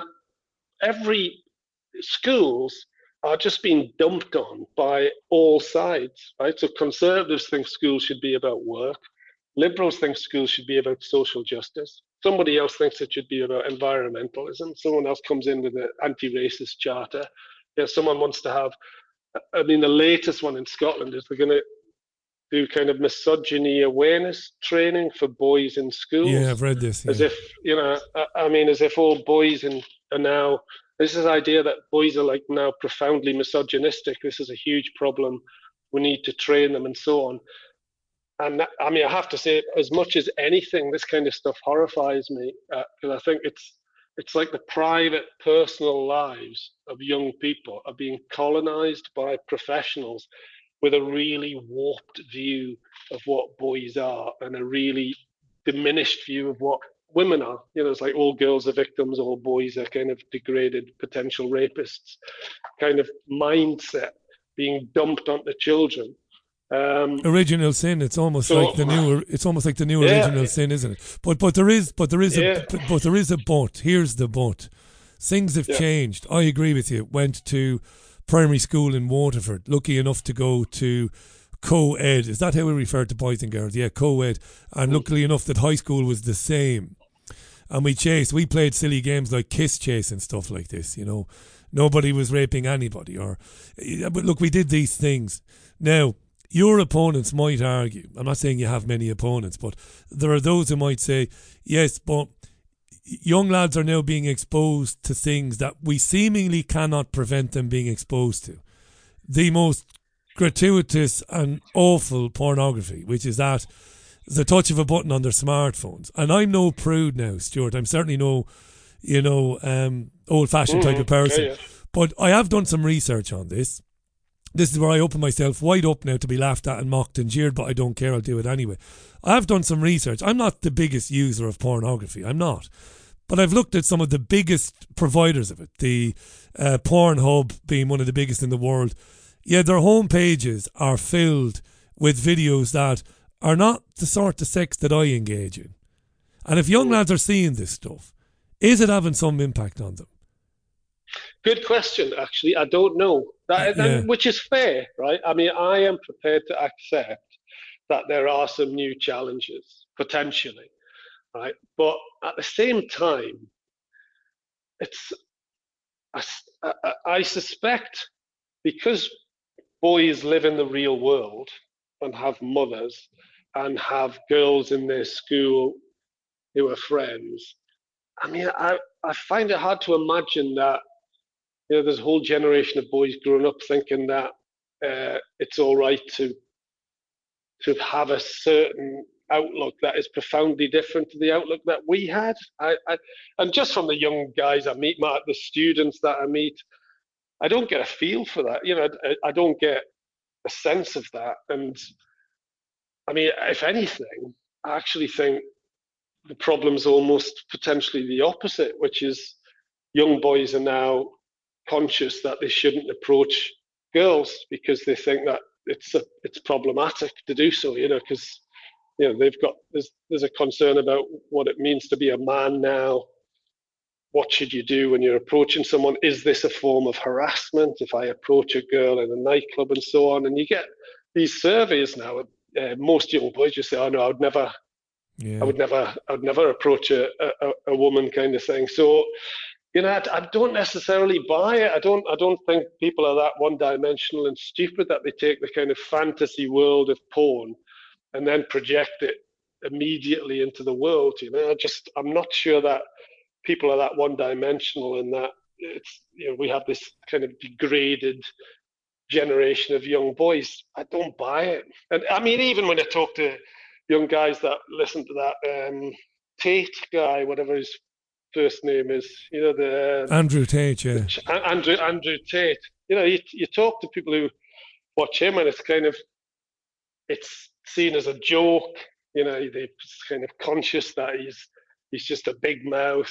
every schools are just being dumped on by all sides, right? So conservatives think schools should be about work. Liberals think schools should be about social justice. Somebody else thinks it should be about environmentalism. Someone else comes in with an anti-racist charter. You know, someone wants to have, I mean, the latest one in Scotland is they're going to do kind of misogyny awareness training for boys in schools. Yeah, I've read this. Yeah. As if, you know, I mean, as if all boys in, are now, this is the idea that boys are like now profoundly misogynistic. This is a huge problem. We need to train them and so on. And that, I mean, I have to say, as much as anything, this kind of stuff horrifies me, because uh, I think it's it's like the private, personal lives of young people are being colonized by professionals with a really warped view of what boys are and a really diminished view of what women are. You know, it's like all girls are victims, all boys are kind of degraded potential rapists kind of mindset being dumped onto children. Um, original sin. It's almost so, like the new. It's almost like the new yeah, original sin, isn't it? But but there is but there is yeah. a but there is a but. Here's the but. Things have yeah. changed. I agree with you. Went to primary school in Waterford. Lucky enough to go to co-ed. Is that how we refer to boys and girls? Yeah, co-ed. And mm. luckily enough that high school was the same. And we chased. We played silly games like kiss chase and stuff like this. You know, nobody was raping anybody. Or, but look, we did these things. Now, your opponents might argue, I'm not saying you have many opponents, but there are those who might say, yes, but young lads are now being exposed to things that we seemingly cannot prevent them being exposed to. The most gratuitous and awful pornography, which is at the touch of a button on their smartphones. And I'm no prude now, Stuart. I'm certainly no, you know, um, old-fashioned mm-hmm. type of person. Yeah, yeah. But I have done some research on this. This is where I open myself wide up now to be laughed at and mocked and jeered, but I don't care, I'll do it anyway. I have done some research. I'm not the biggest user of pornography, I'm not. But I've looked at some of the biggest providers of it, the uh, Pornhub being one of the biggest in the world. Yeah, their home pages are filled with videos that are not the sort of sex that I engage in. And if young lads are seeing this stuff, is it having some impact on them? Good question, actually. I don't know. That, yeah. Which is fair, right? I mean, I am prepared to accept that there are some new challenges, potentially, right? But at the same time, it's I, I, I suspect because boys live in the real world and have mothers and have girls in their school who are friends, I mean, I, I find it hard to imagine that, you know, there's a whole generation of boys growing up thinking that uh, it's all right to to have a certain outlook that is profoundly different to the outlook that we had. I, I and just from the young guys I meet, Matt, the students that I meet, I don't get a feel for that. You know, I, I don't get a sense of that. And I mean, if anything, I actually think the problem's almost potentially the opposite, which is young boys are now conscious that they shouldn't approach girls because they think that it's a, it's problematic to do so, you know, because, you know, they've got, there's, there's a concern about what it means to be a man now. What should you do when you're approaching someone? Is this a form of harassment if I approach a girl in a nightclub and so on? And you get these surveys now, uh, most young boys just say, oh no, I would never, yeah. I would never, I would never approach a, a, a woman kind of thing. So, you know, I, I don't necessarily buy it. I don't. I don't think people are that one-dimensional and stupid that they take the kind of fantasy world of porn and then project it immediately into the world. You know, I just. I'm not sure that people are that one-dimensional and that it's. You know, we have this kind of degraded generation of young boys. I don't buy it. And I mean, even when I talk to young guys that listen to that um, Tate guy, whatever his first name is. You know, the Andrew Tate, yeah. The, Andrew Andrew Tate. You know, you, you talk to people who watch him, and it's kind of it's seen as a joke. You know, they're kind of conscious that he's he's just a big mouth,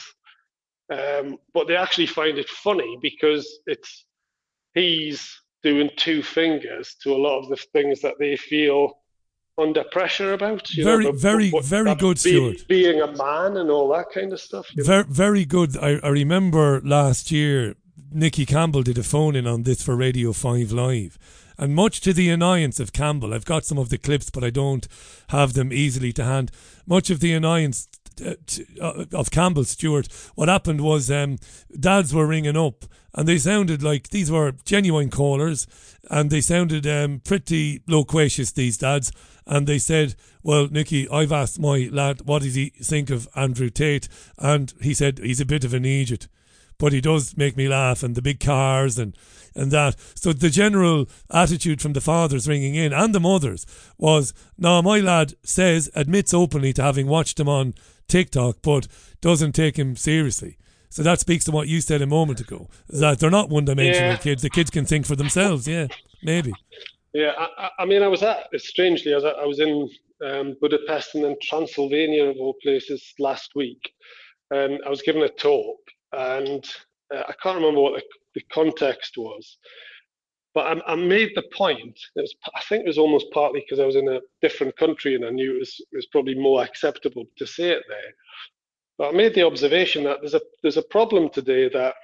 um, but they actually find it funny because it's he's doing two fingers to a lot of the things that they feel under pressure about. You very, know, but, very, but very good, be, Stuart. Being a man and all that kind of stuff. Very, very good. I, I remember last year, Nicky Campbell did a phone-in on this for Radio five Live. And much to the annoyance of Campbell, I've got some of the clips, but I don't have them easily to hand. Much of the annoyance uh, to, uh, of Campbell, Stuart, what happened was um, dads were ringing up, and they sounded like these were genuine callers, and they sounded um, pretty loquacious, these dads. And they said, well, Nicky, I've asked my lad, what does he think of Andrew Tate? And he said, he's a bit of an idiot, but he does make me laugh, and the big cars and, and that. So the general attitude from the fathers ringing in and the mothers was, no, my lad says, admits openly to having watched him on TikTok, but doesn't take him seriously. So that speaks to what you said a moment ago, that they're not one-dimensional yeah. kids. The kids can think for themselves, yeah, maybe. Yeah, I, I mean, I was at, strangely, I was, I was in um, Budapest and then Transylvania, of all places, last week. And I was given a talk, and uh, I can't remember what the, the context was, but I, I made the point, it was, I think it was almost partly because I was in a different country and I knew it was, it was probably more acceptable to say it there. But I made the observation that there's a there's a problem today that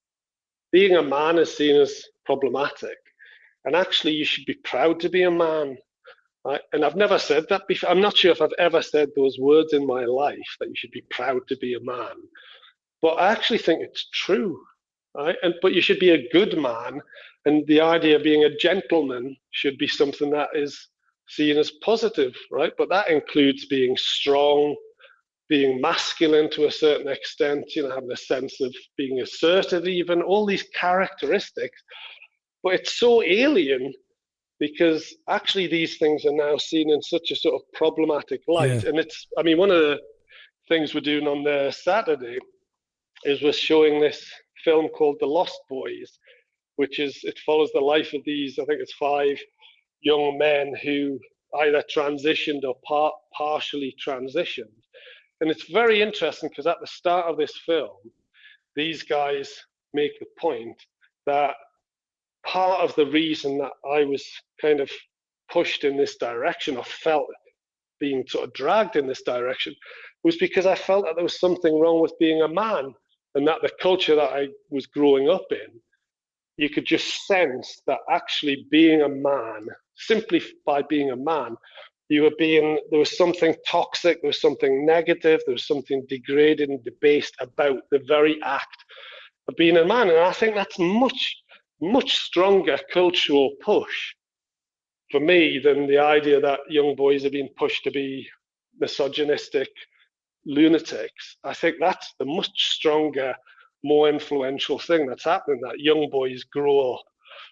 being a man is seen as problematic. And actually, you should be proud to be a man. Right? And I've never said that before. I'm not sure if I've ever said those words in my life, that you should be proud to be a man. But I actually think it's true. Right? And but you should be a good man. And the idea of being a gentleman should be something that is seen as positive, right? But that includes being strong, being masculine to a certain extent, you know, having a sense of being assertive even, all these characteristics. But it's so alien because actually these things are now seen in such a sort of problematic light. Yeah. And it's, I mean, one of the things we're doing on the Saturday is we're showing this film called The Lost Boys, which is, it follows the life of these, I think it's five young men who either transitioned or par- partially transitioned. And it's very interesting because at the start of this film, these guys make the point that part of the reason that I was kind of pushed in this direction or felt being sort of dragged in this direction was because I felt that there was something wrong with being a man, and that the culture that I was growing up in, you could just sense that actually being a man, simply by being a man, you were being, there was something toxic, there was something negative, there was something degraded and debased about the very act of being a man. And I think that's much, much stronger cultural push for me than the idea that young boys are being pushed to be misogynistic lunatics. I think that's the much stronger, more influential thing that's happening, that young boys grow up.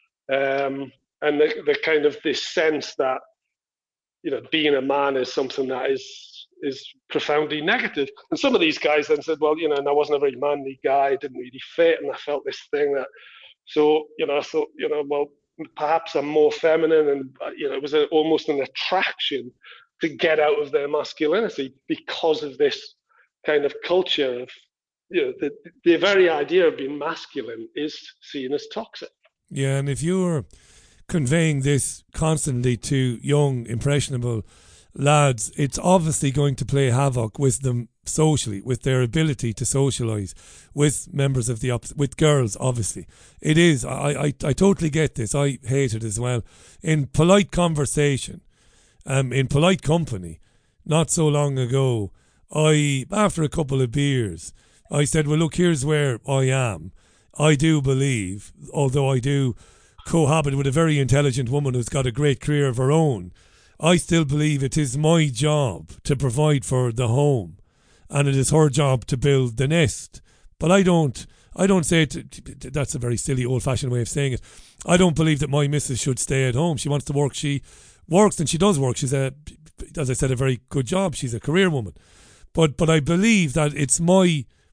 Um, and the, the kind of this sense that, you know, being a man is something that is is profoundly negative. And some of these guys then said, well, you know, and I wasn't a very manly guy, I didn't really fit, and I felt this thing that, so, you know, I thought, you know, well, perhaps I'm more feminine, and, you know, it was a, almost an attraction to get out of their masculinity because of this kind of culture of, you know, the, the very idea of being masculine is seen as toxic. Yeah, and if you're conveying this constantly to young, impressionable lads, it's obviously going to play havoc with them socially, with their ability to socialise with members of the opposite, with girls, obviously. It is. I, I, I totally get this. I hate it as well. In polite conversation, um, in polite company, not so long ago, I, after a couple of beers, I said, well, look, here's where I am. I do believe, although I do cohabit with a very intelligent woman who's got a great career of her own, I still believe it is my job to provide for the home, and it is her job to build the nest. But I don't I don't say it, that's a very silly old-fashioned way of saying it. I don't believe that my missus should stay at home. She wants to work, she works, and she does work. She's a, as I said, a very good job. She's a career woman. But but I believe that it's my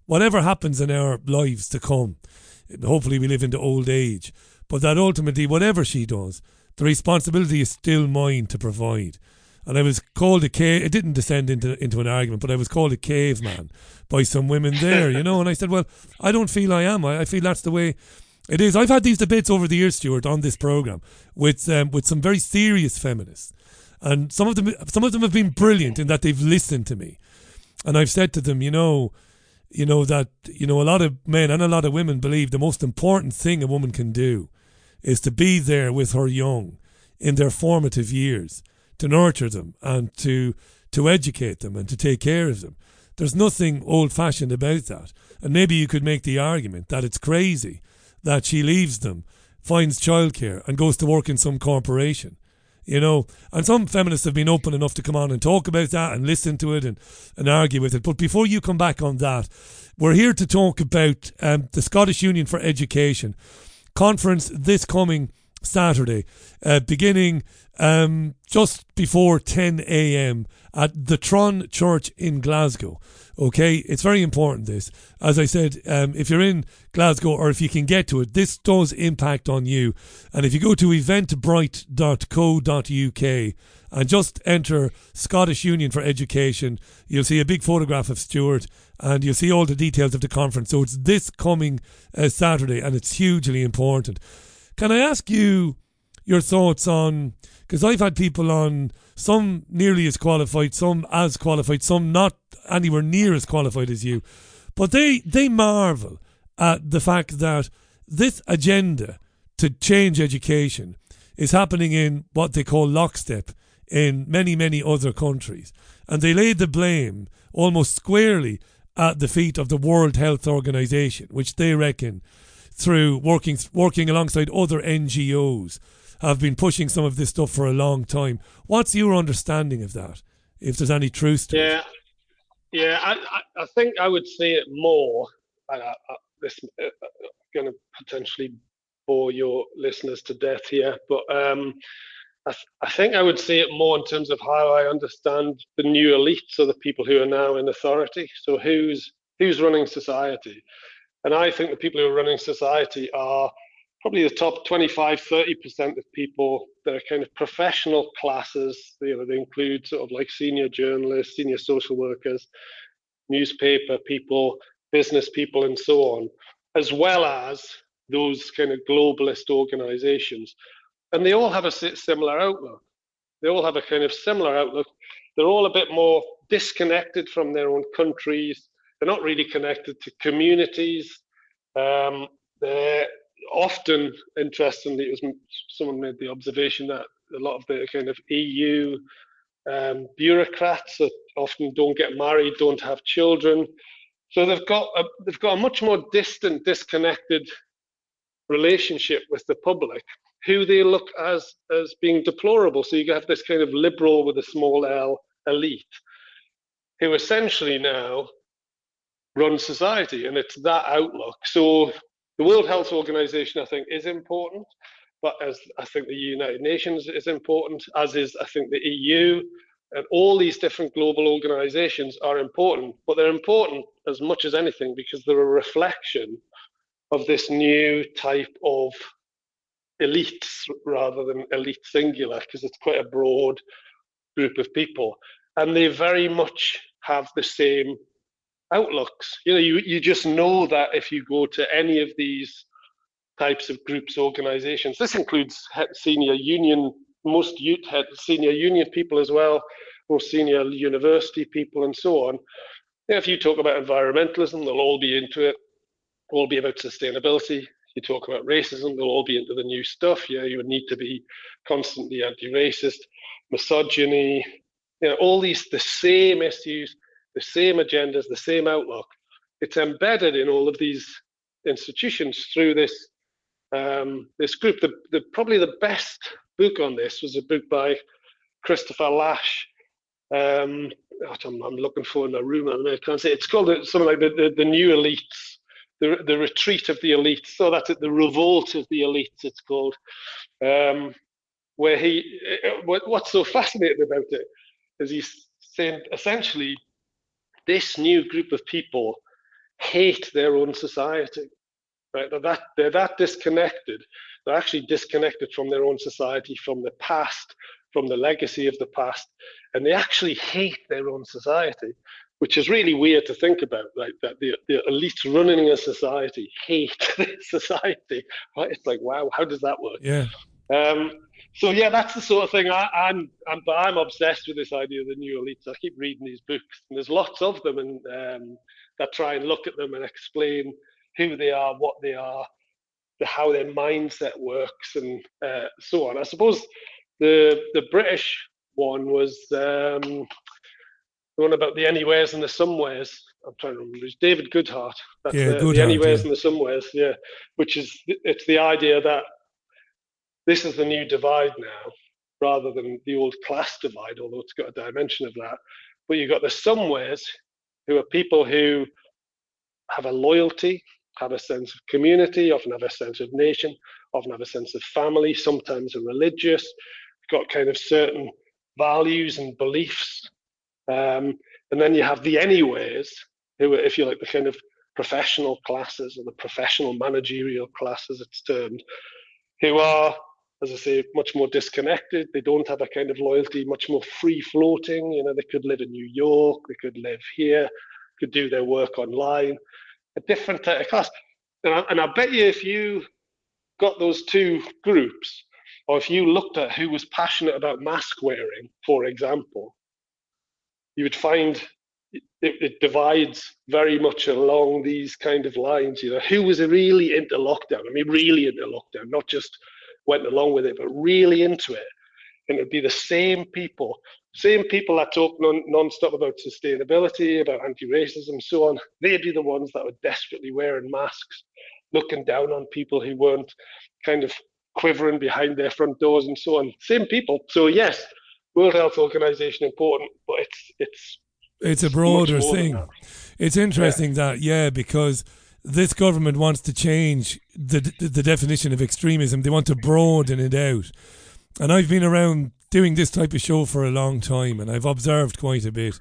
whatever happens in our lives to come, hopefully we live into old age, but that ultimately, whatever she does, the responsibility is still mine to provide. And I was called a cave. It didn't descend into into an argument, but I was called a caveman by some women there, you know. And I said, well, I don't feel I am. I, I feel that's the way it is. I've had these debates over the years, Stuart, on this program with um, with some very serious feminists, and some of them some of them have been brilliant in that they've listened to me, and I've said to them, you know, you know that you know a lot of men and a lot of women believe the most important thing a woman can do is to be there with her young in their formative years, to nurture them and to to educate them and to take care of them. There's nothing old-fashioned about that. And maybe you could make the argument that it's crazy that she leaves them, finds childcare and goes to work in some corporation. You know, and some feminists have been open enough to come on and talk about that and listen to it and, and argue with it. But before you come back on that, we're here to talk about um, the Scottish Union for Education conference this coming Saturday, uh, beginning um, just before ten a.m. at the Tron Church in Glasgow. Okay, it's very important this. As I said, um, if you're in Glasgow or if you can get to it, this does impact on you. And if you go to eventbrite dot co dot uk and just enter Scottish Union for Education, you'll see a big photograph of Stuart and you'll see all the details of the conference. So it's this coming uh, Saturday and it's hugely important. Can I ask you your thoughts on, because I've had people on, some nearly as qualified, some as qualified, some not anywhere near as qualified as you, but they, they marvel at the fact that this agenda to change education is happening in what they call lockstep in many, many other countries. And they laid the blame almost squarely at the feet of the World Health Organization, which they reckon, through working working alongside other N G Os, have been pushing some of this stuff for a long time. What's your understanding of that, if there's any truth to yeah. it? Yeah, I, I, I think I would see it more. I, I, this uh, going to potentially bore your listeners to death here, but um, I, th- I think I would see it more in terms of how I understand the new elites, or the people who are now in authority. So who's who's running society? And I think the people who are running society are probably the top twenty-five, thirty percent of people that are kind of professional classes. You know, they include sort of like senior journalists, senior social workers, newspaper people, business people, and so on, as well as those kind of globalist organizations. And they all have a similar outlook. They all have a kind of similar outlook. They're all a bit more disconnected from their own countries. They're not really connected to communities. Um, they're often, interestingly, it was someone made the observation that a lot of the kind of E U um, bureaucrats that often don't get married, don't have children. So they've got a, they've got a much more distant, disconnected relationship with the public, who they look as as being deplorable. So you have this kind of liberal with a small L elite, who essentially now run society, and it's that outlook. So the World Health Organization, I think, is important, but as I think the United Nations is important, as is I think the E U, and all these different global organizations are important, but they're important as much as anything because they're a reflection of this new type of elites rather than elite singular, because it's quite a broad group of people, and they very much have the same outlooks. You know, you, you just know that if you go to any of these types of groups, organizations, this includes senior union, most youth head, senior union people as well, most senior university people and so on. You know, if you talk about environmentalism, they'll all be into it, all be about sustainability. You talk about racism, they'll all be into the new stuff. Yeah, you would need to be constantly anti-racist, misogyny, you know, all these, the same issues, the same agendas, the same outlook. It's embedded in all of these institutions through this um, this group. The, the probably the best book on this was a book by Christopher Lasch. Um, I'm, I'm looking for in my room, and I can't say. It's called something like the, the, the New Elites, the the Retreat of the Elites. So that's it, the Revolt of the Elites. It's called. Um, where he, what, what's so fascinating about it is he's saying essentially, this new group of people hate their own society. Right? They're that, they're that disconnected. They're actually disconnected from their own society, from the past, from the legacy of the past, and they actually hate their own society, which is really weird to think about, like that the, the elites running a society hate their society. Right? It's like, wow, how does that work? Yeah. Um, so yeah, that's the sort of thing I, I'm, I'm, I'm obsessed with, this idea of the new elites. I keep reading these books, and there's lots of them, and um, that try and look at them and explain who they are, what they are, the, how their mindset works, and uh, so on. I suppose the the British one was um, the one about the anywheres and the somewheres. I'm trying to remember. It's David Goodhart. That's yeah, the, Goodhart, the anywheres yeah. and the somewheres. Yeah, which is it's the idea that this is the new divide now, rather than the old class divide, although it's got a dimension of that. But you've got the somewheres, who are people who have a loyalty, have a sense of community, often have a sense of nation, often have a sense of family, sometimes are religious, got kind of certain values and beliefs. Um, and then you have the anywheres, who are, if you like, the kind of professional classes, or the professional managerial class, as it's termed, who are, as I say, much more disconnected. They don't have a kind of loyalty, much more free floating. You know, they could live in New York, they could live here, could do their work online. A different type of class. And I, and I bet you if you got those two groups, or if you looked at who was passionate about mask wearing, for example, you would find it, it divides very much along these kind of lines. You know, who was really into lockdown? I mean, really into lockdown, not just went along with it, but really into it. And it'd be the same people, same people that talk non, non-stop about sustainability, about anti-racism, so on. They'd be the ones that were desperately wearing masks, looking down on people who weren't kind of quivering behind their front doors and so on. Same people. So yes, World Health Organization important, but it's it's it's a broader thing. It's interesting yeah. that yeah, because this government wants to change the the definition of extremism. They want to broaden it out. And I've been around doing this type of show for a long time, and I've observed quite a bit.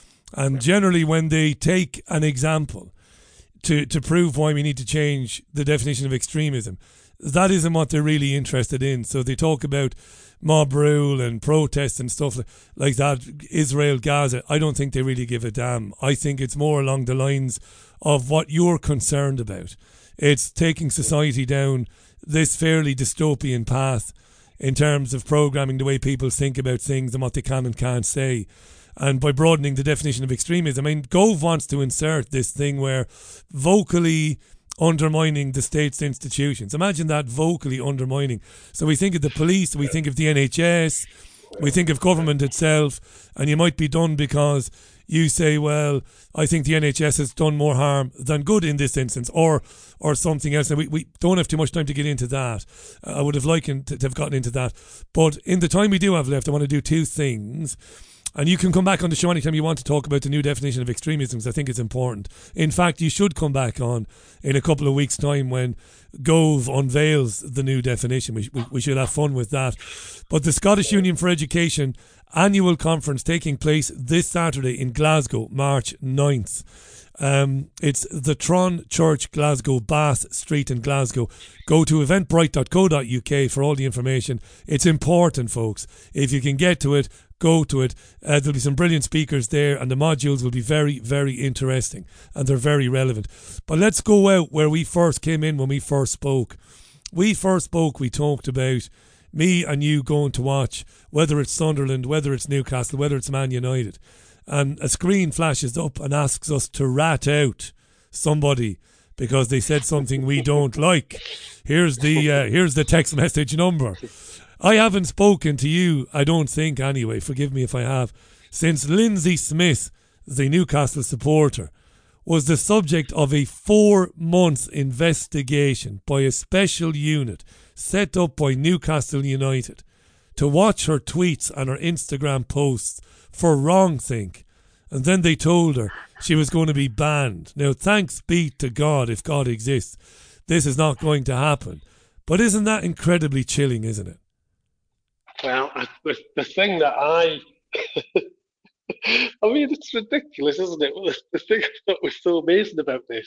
And generally when they take an example to, to prove why we need to change the definition of extremism, that isn't what they're really interested in. So they talk about mob rule and protests and stuff like that, Israel, Gaza. I don't think they really give a damn. I think it's more along the lines of what you're concerned about. It's taking society down this fairly dystopian path in terms of programming the way people think about things and what they can and can't say. And by broadening the definition of extremism, I mean, Gove wants to insert this thing where vocally undermining the state's institutions. Imagine that, vocally undermining. So we think of the police, we think of the N H S, we think of government itself, and you might be done because you say, well, I think the N H S has done more harm than good in this instance, or or something else. Now, we, we don't have too much time to get into that. Uh, I would have liked to, to have gotten into that. But in the time we do have left, I want to do two things. And you can come back on the show anytime you want to talk about the new definition of extremism, because I think it's important. In fact, you should come back on in a couple of weeks' time when Gove unveils the new definition. We, we, we should have fun with that. But the Scottish Union for Education annual conference taking place this Saturday in Glasgow, March ninth. Um, it's the Tron Church, Glasgow, Bath Street in Glasgow. Go to eventbrite dot co dot uk for all the information. It's important, folks. If you can get to it, go to it. Uh, there'll be some brilliant speakers there, and the modules will be very, very interesting, and they're very relevant. But let's go out where we first came in when we first spoke. We first spoke, we talked about me and you going to watch, whether it's Sunderland, whether it's Newcastle, whether it's Man United. And a screen flashes up and asks us to rat out somebody because they said something we don't like. Here's the uh, here's the text message number. I haven't spoken to you, I don't think anyway, forgive me if I have, since Lindsay Smith, the Newcastle supporter, was the subject of a four-month investigation by a special unit set up by Newcastle United to watch her tweets and her Instagram posts for wrongthink, and then they told her she was going to be banned. Now, thanks be to God, if God exists, this is not going to happen. But isn't that incredibly chilling, isn't it? Well, the, the thing that I I mean, it's ridiculous, isn't it? Well, the thing that was so amazing about this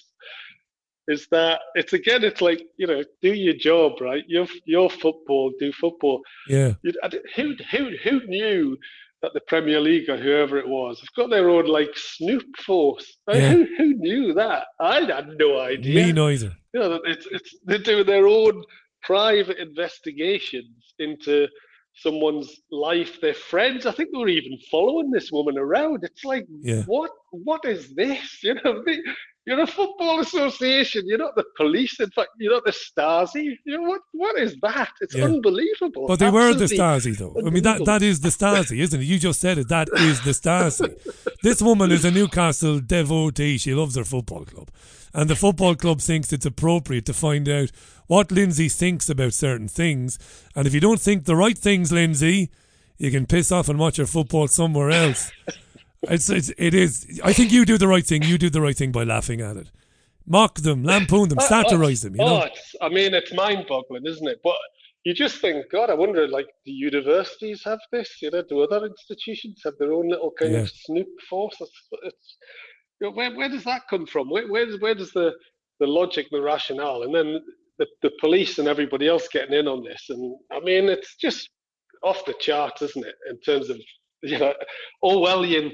is that it's again, it's like, you know, do your job, right? Your your football, do football. Yeah. You, who who who knew that the Premier League or whoever it was have got their own like snoop force? Like, Yeah. Who who knew that? I had no idea. Me neither. You know, it's it's they're doing their own private investigations into someone's life, their friends. I think they were even following this woman around. It's like, Yeah. what what is this? You know, they, you're a football association. You're not the police. In fact, you're not the Stasi. You know what? What is that? It's Yeah. unbelievable. But they were the Absolutely Stasi, though. I mean, that, that is the Stasi, isn't it? You just said it. That is the Stasi. This woman is a Newcastle devotee. She loves her football club. And the football club thinks it's appropriate to find out what Lindsay thinks about certain things. And if you don't think the right things, Lindsay, you can piss off and watch your football somewhere else. It's, it's it is. I think you do the right thing. You do the right thing by laughing at it, mock them, lampoon them, satirise them. You know. Oh, it's, I mean, it's mind-boggling, isn't it? But you just think, God, I wonder, like, do universities have this? You know, do other institutions have their own little kind Yeah. of snoop force? It's, it's, you know, where where does that come from? Where where does where does the the logic, the rationale, and then the the police and everybody else getting in on this? And I mean, it's just off the charts, isn't it? In terms of, you know, Orwellian,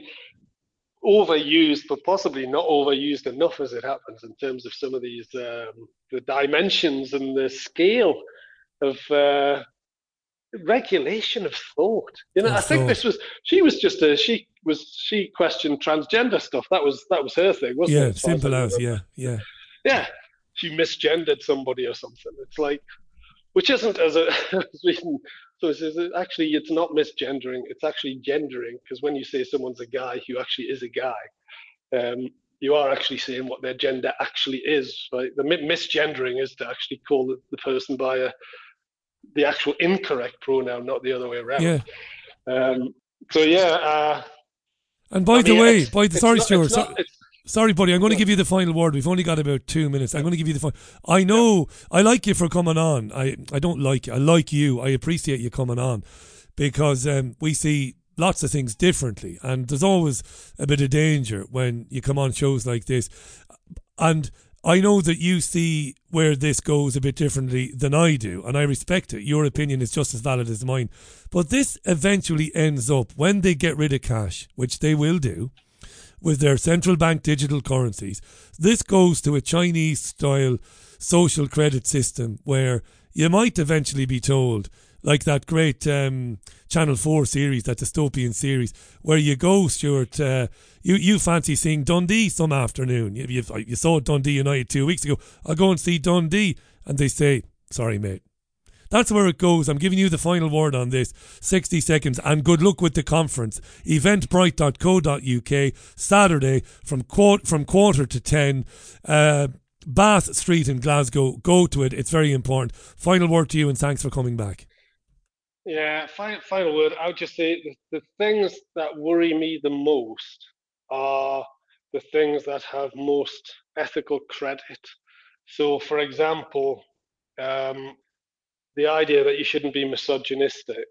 overused, but possibly not overused enough as it happens in terms of some of these um, the dimensions and the scale of uh, regulation of thought. You know, Of I think thought. this was she was just a she was she questioned transgender stuff. That was that was her thing, wasn't Yeah, it? far simple I as. remember? Yeah, yeah. Yeah, she misgendered somebody or something. It's like, which isn't as a as we can- so it's, it's actually it's not misgendering. It's actually gendering, because when you say someone's a guy who actually is a guy, um, you are actually saying what their gender actually is. Right? The mi- misgendering is to actually call the, the person by a the actual incorrect pronoun, not the other way around. Yeah. Um, so yeah. Uh, And by I the mean, way, it's- by the it's sorry, not- Stuart. it's so- not- it's- Sorry, buddy, I'm going to Yeah. give you the final word. We've only got about two minutes. I'm going to give you the final. I know, I like you for coming on. I, I don't like you. I like you. I appreciate you coming on, because um, we see lots of things differently. And there's always a bit of danger when you come on shows like this. And I know that you see where this goes a bit differently than I do, and I respect it. Your opinion is just as valid as mine. But this eventually ends up, when they get rid of cash, which they will do, with their central bank digital currencies, this goes to a Chinese-style social credit system where you might eventually be told, like that great um, Channel four series, that dystopian series, where you go, Stuart, uh, you, you fancy seeing Dundee some afternoon. You, you, you saw Dundee United two weeks ago. I'll go and see Dundee. And they say, sorry, mate. That's where it goes. I'm giving you the final word on this. sixty seconds, and good luck with the conference. eventbrite dot co dot uk, Saturday from quar- from quarter to ten. Uh, Bath Street in Glasgow. Go to it. It's very important. Final word to you, and thanks for coming back. Yeah, final, final word. I would just say the, the things that worry me the most are the things that have most ethical credit. So, for example, um, the idea that you shouldn't be misogynistic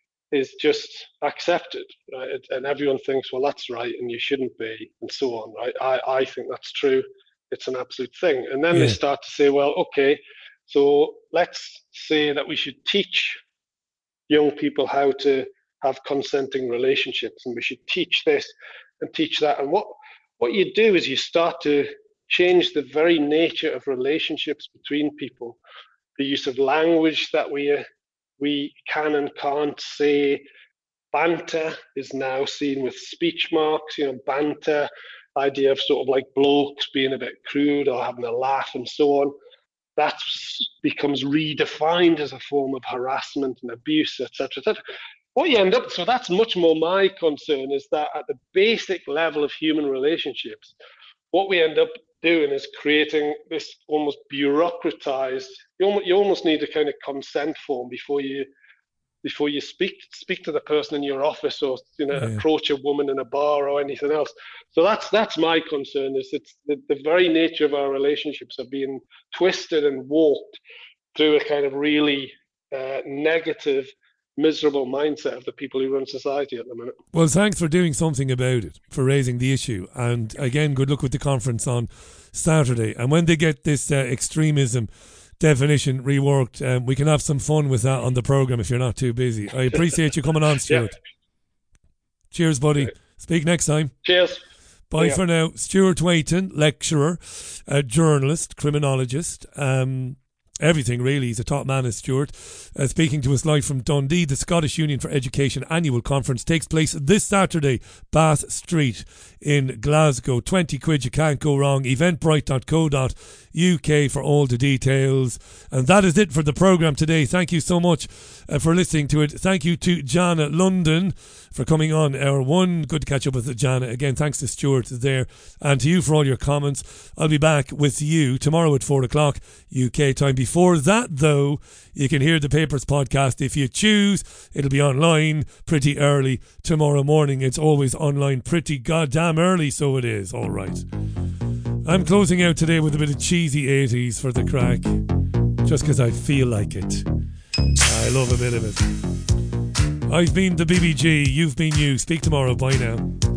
is just accepted, right? And everyone thinks, well, that's right, and you shouldn't be, and so on, right? I, I think that's true. It's an absolute thing. And then Yeah. they start to say, well, okay, so let's say that we should teach young people how to have consenting relationships, and we should teach this and teach that. And what what you do is you start to change the very nature of relationships between people. The use of language that we uh, we can and can't say. Banter is now seen with speech marks. You know, banter, idea of sort of like blokes being a bit crude or having a laugh and so on. That becomes redefined as a form of harassment and abuse, et cetera, et cetera. What you end up, so that's much more my concern, is that at the basic level of human relationships, what we end up doing is creating this almost bureaucratized, you almost, you almost need a kind of consent form before you before you speak speak to the person in your office, or you know, Yeah. approach a woman in a bar or anything else. So that's that's my concern, is it's the, the very nature of our relationships are being twisted and warped through a kind of really uh, negative miserable mindset of the people who run society at the minute. Well, thanks for doing something about it, for raising the issue. And again, good luck with the conference on Saturday. And when they get this uh, extremism definition reworked, um, we can have some fun with that on the programme if you're not too busy. I appreciate you coming on, Stuart. Yeah. Cheers, buddy. Okay. Speak next time. Cheers. Bye yeah. for now. Stuart Waiton, lecturer, uh, journalist, criminologist, um, everything really. He's a top man, is Stuart. Uh, speaking to us live from Dundee. The Scottish Union for Education annual conference takes place this Saturday, Bath Street in Glasgow. twenty quid, you can't go wrong. eventbrite dot co dot U K for all the details. And that is it for the programme today. Thank you so much uh, for listening to it. Thank you to Jana London for coming on hour one. Good to catch up with Jana. Again, thanks to Stuart there. And to you for all your comments. I'll be back with you tomorrow at four o'clock U K time. Before that, though, you can hear the Papers podcast if you choose. It'll be online pretty early tomorrow morning. It's always online pretty goddamn early, so it is. All right. I'm closing out today with a bit of cheesy eighties for the crack, just because I feel like it. I love a bit of it. I've been the B B G, you've been you. Speak tomorrow. Bye now.